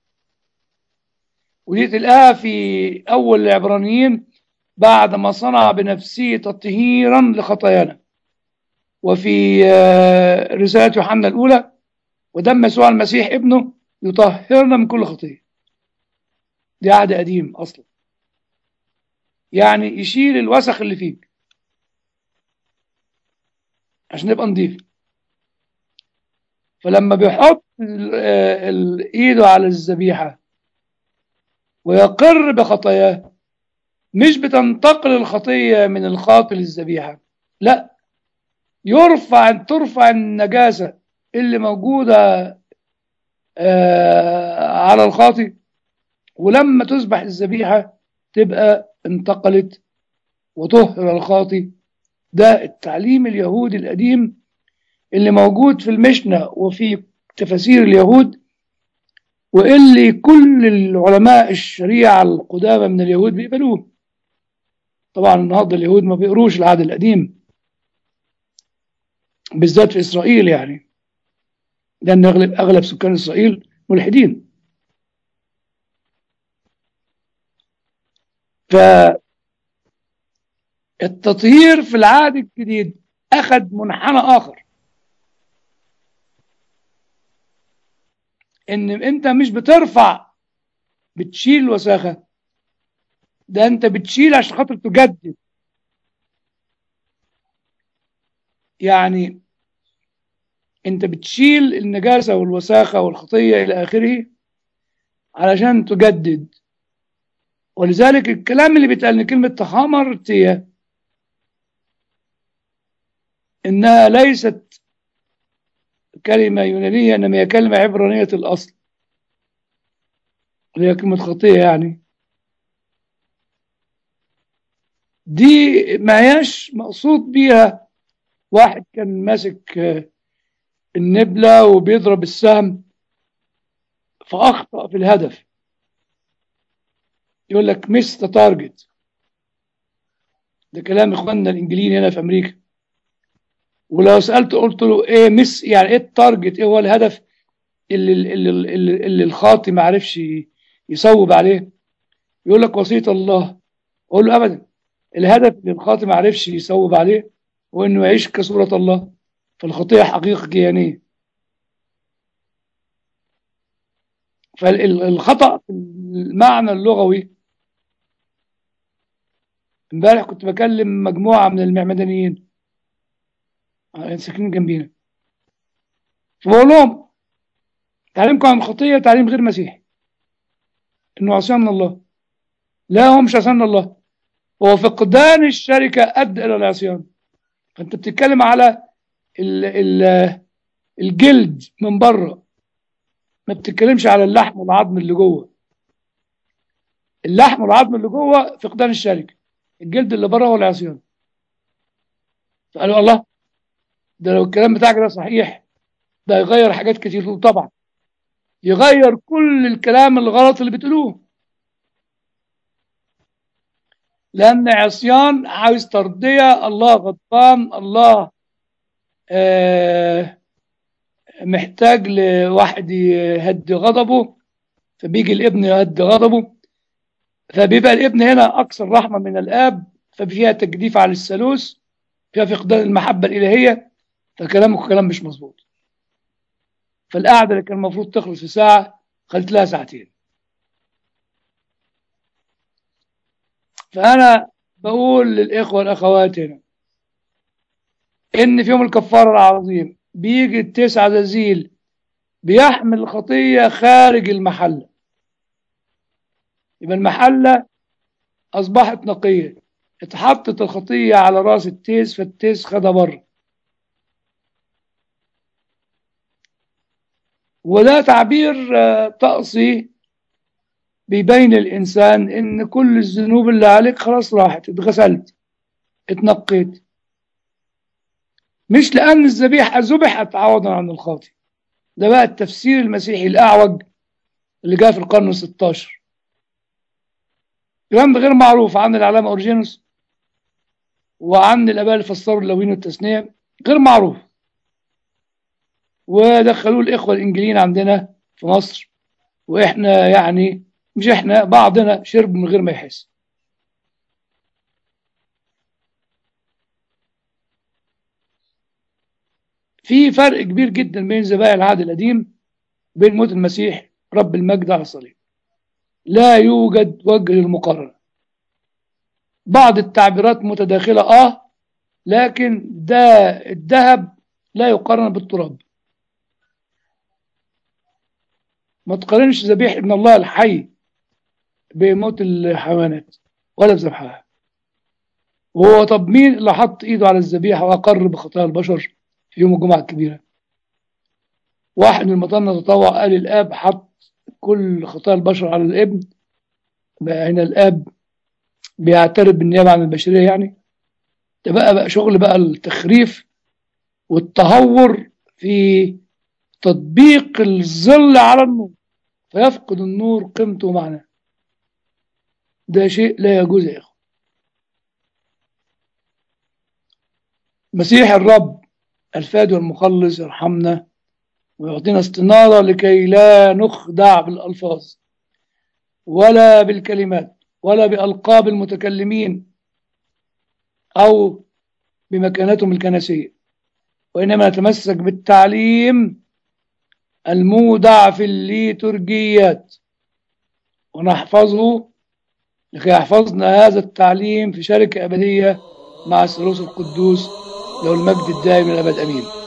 ودي تلقاها في أول العبرانيين بعد ما صنع بنفسه تطهيرا لخطايانا، وفي رسالة يوحنا الأولى ودم يسوع المسيح ابنه يطهرنا من كل خطية. دي عهد قديم أصلا، يعني يشيل الوسخ اللي فيك عشان نبقى نضيف. فلما بيحط ايده على الذبيحة ويقر بخطاياه، مش بتنتقل الخطية من الخاطئ للذبيحة، لا، ترفع النجاسة اللي موجودة على الخاطئ، ولما تذبح الذبيحة تبقى انتقلت وطهر الخاطئ. ده التعليم اليهودي القديم اللي موجود في المشنة وفي تفاسير اليهود، واللي كل العلماء الشريعة القدامى من اليهود بيقبلوه. طبعا النهارده اليهود ما بيقروش العهد القديم بالذات في إسرائيل يعني، لأن أغلب سكان إسرائيل ملحدين. فالتطهير في العهد الجديد أخذ منحنى آخر، إن أنت مش بترفع بتشيل وساخة، ده أنت بتشيل عشان خاطر تجدد. يعني أنت بتشيل النجاسة والوساخة والخطية إلى آخره علشان تجدد. ولذلك الكلام اللي بيتقال إن كلمة تخامرتية إنها ليست كلمة يونانية، إنما هي كلمة عبرانية الأصل، اللي هي كلمة خطية يعني. دي ما هياش مقصود بيها واحد كان ماسك النبلة وبيضرب السهم فأخطأ في الهدف، يقول لك ميس ذا تارجت. ده كلام إخواننا الإنجليين هنا في أمريكا. ولو سألته قلت له إيه ميس، يعني إيه التارجت، إيه هو الهدف اللي الخاطي ما عرفش يصوب عليه؟ يقول لك وصية الله. أقول له أبدا، الهدف اللي الخاطي ما عرفش يصوب عليه هو إنه يعيش كصورة الله، فالخطية حقيقة كيانية. فالخطأ في المعنى اللغوي، امبارح كنت بكلم مجموعة من المعمدانيين ساكنين جنبينا، فبقول لهم تعليمكم عن الخطية تعليم غير مسيحي، انه عصيان من الله. لا، هو مش عصيان من الله، هو فقدان الشركة أدى إلى العصيان. فأنت بتتكلم على ال ال الجلد من بره، ما بتتكلمش على اللحم والعظم اللي جوه. اللحم والعظم اللي جوه فقدان الشركة، الجلد اللي بره هو العصيان. فقالوا الله، ده لو الكلام بتاعك ده صحيح ده يغير حاجات كتير. طبعا يغير كل الكلام الغلط اللي بتقولوه، لأن عصيان عاوز ترضية، الله غضبان، الله محتاج لواحد يهدي غضبه، فبيجي الابن يهدي غضبه، فبيبقى الابن هنا أكثر رحمة من الآب، ففيها تجديف على الثالوث، فيها فقدان المحبة الإلهية. فكلامك كلام مش مظبوط. فالقعدة اللي كان المفروض تخلص في ساعة خلت لها ساعتين. فأنا بقول للإخوة والأخوات هنا إن في يوم الكفارة العظيم بيجي التسع عزازيل بيحمل الخطية خارج المحلة، يبقى المحلة أصبحت نقية، اتحطت الخطية على رأس التيس فالتيس خدها بره. وده تعبير طقسي بيبين الإنسان إن كل الذنوب اللي عليك خلاص راحت، اتغسلت، اتنقيت، مش لأن الذبيحة ذبحت عوضا عن الخاطئ. ده بقى التفسير المسيحي الأعوج اللي جاء في القرن ال16. الكلام ده غير معروف عن العلامة أورجينوس وعن الآباء اللي فسروا اللوين والتثنية، غير معروف. ودخلوه الإخوة الإنجيليين عندنا في مصر، وإحنا يعني مش إحنا، بعضنا شرب من غير ما يحس. في فرق كبير جدا بين ذبائح العهد القديم وبين موت المسيح رب المجد على الصليب. لا يوجد وجه للمقارنة. بعض التعبيرات متداخلة لكن ده الذهب لا يقارن بالتراب. ما تقارنش ذبيح ابن الله الحي بموت الحيوانات ولا بذبحها. وهو طب مين اللي حط ايده على الذبيحة وأقر بخطايا البشر في يوم الجمعة الكبيرة؟ واحد من المطنة تطوع قال الآب حط كل خطايا البشر على الابن. بقى هنا الآب بيعترف بالنيابة عن البشرية يعني. ده بقى شغل بقى التخريف والتهور في تطبيق الظل على النور، فيفقد النور قيمته ومعناه. ده شيء لا يجوز يا إخوة. مسيح الرب الفادي والمخلص يرحمنا ويعطينا استنارة لكي لا نخدع بالألفاظ ولا بالكلمات ولا بألقاب المتكلمين أو بمكانتهم الكنسية، وإنما نتمسك بالتعليم المودع في الليتورجيات ونحفظه لكي يحفظنا هذا التعليم في شركة أبدية مع الثالوث القدوس له المجد الدائم للأبد. أمين.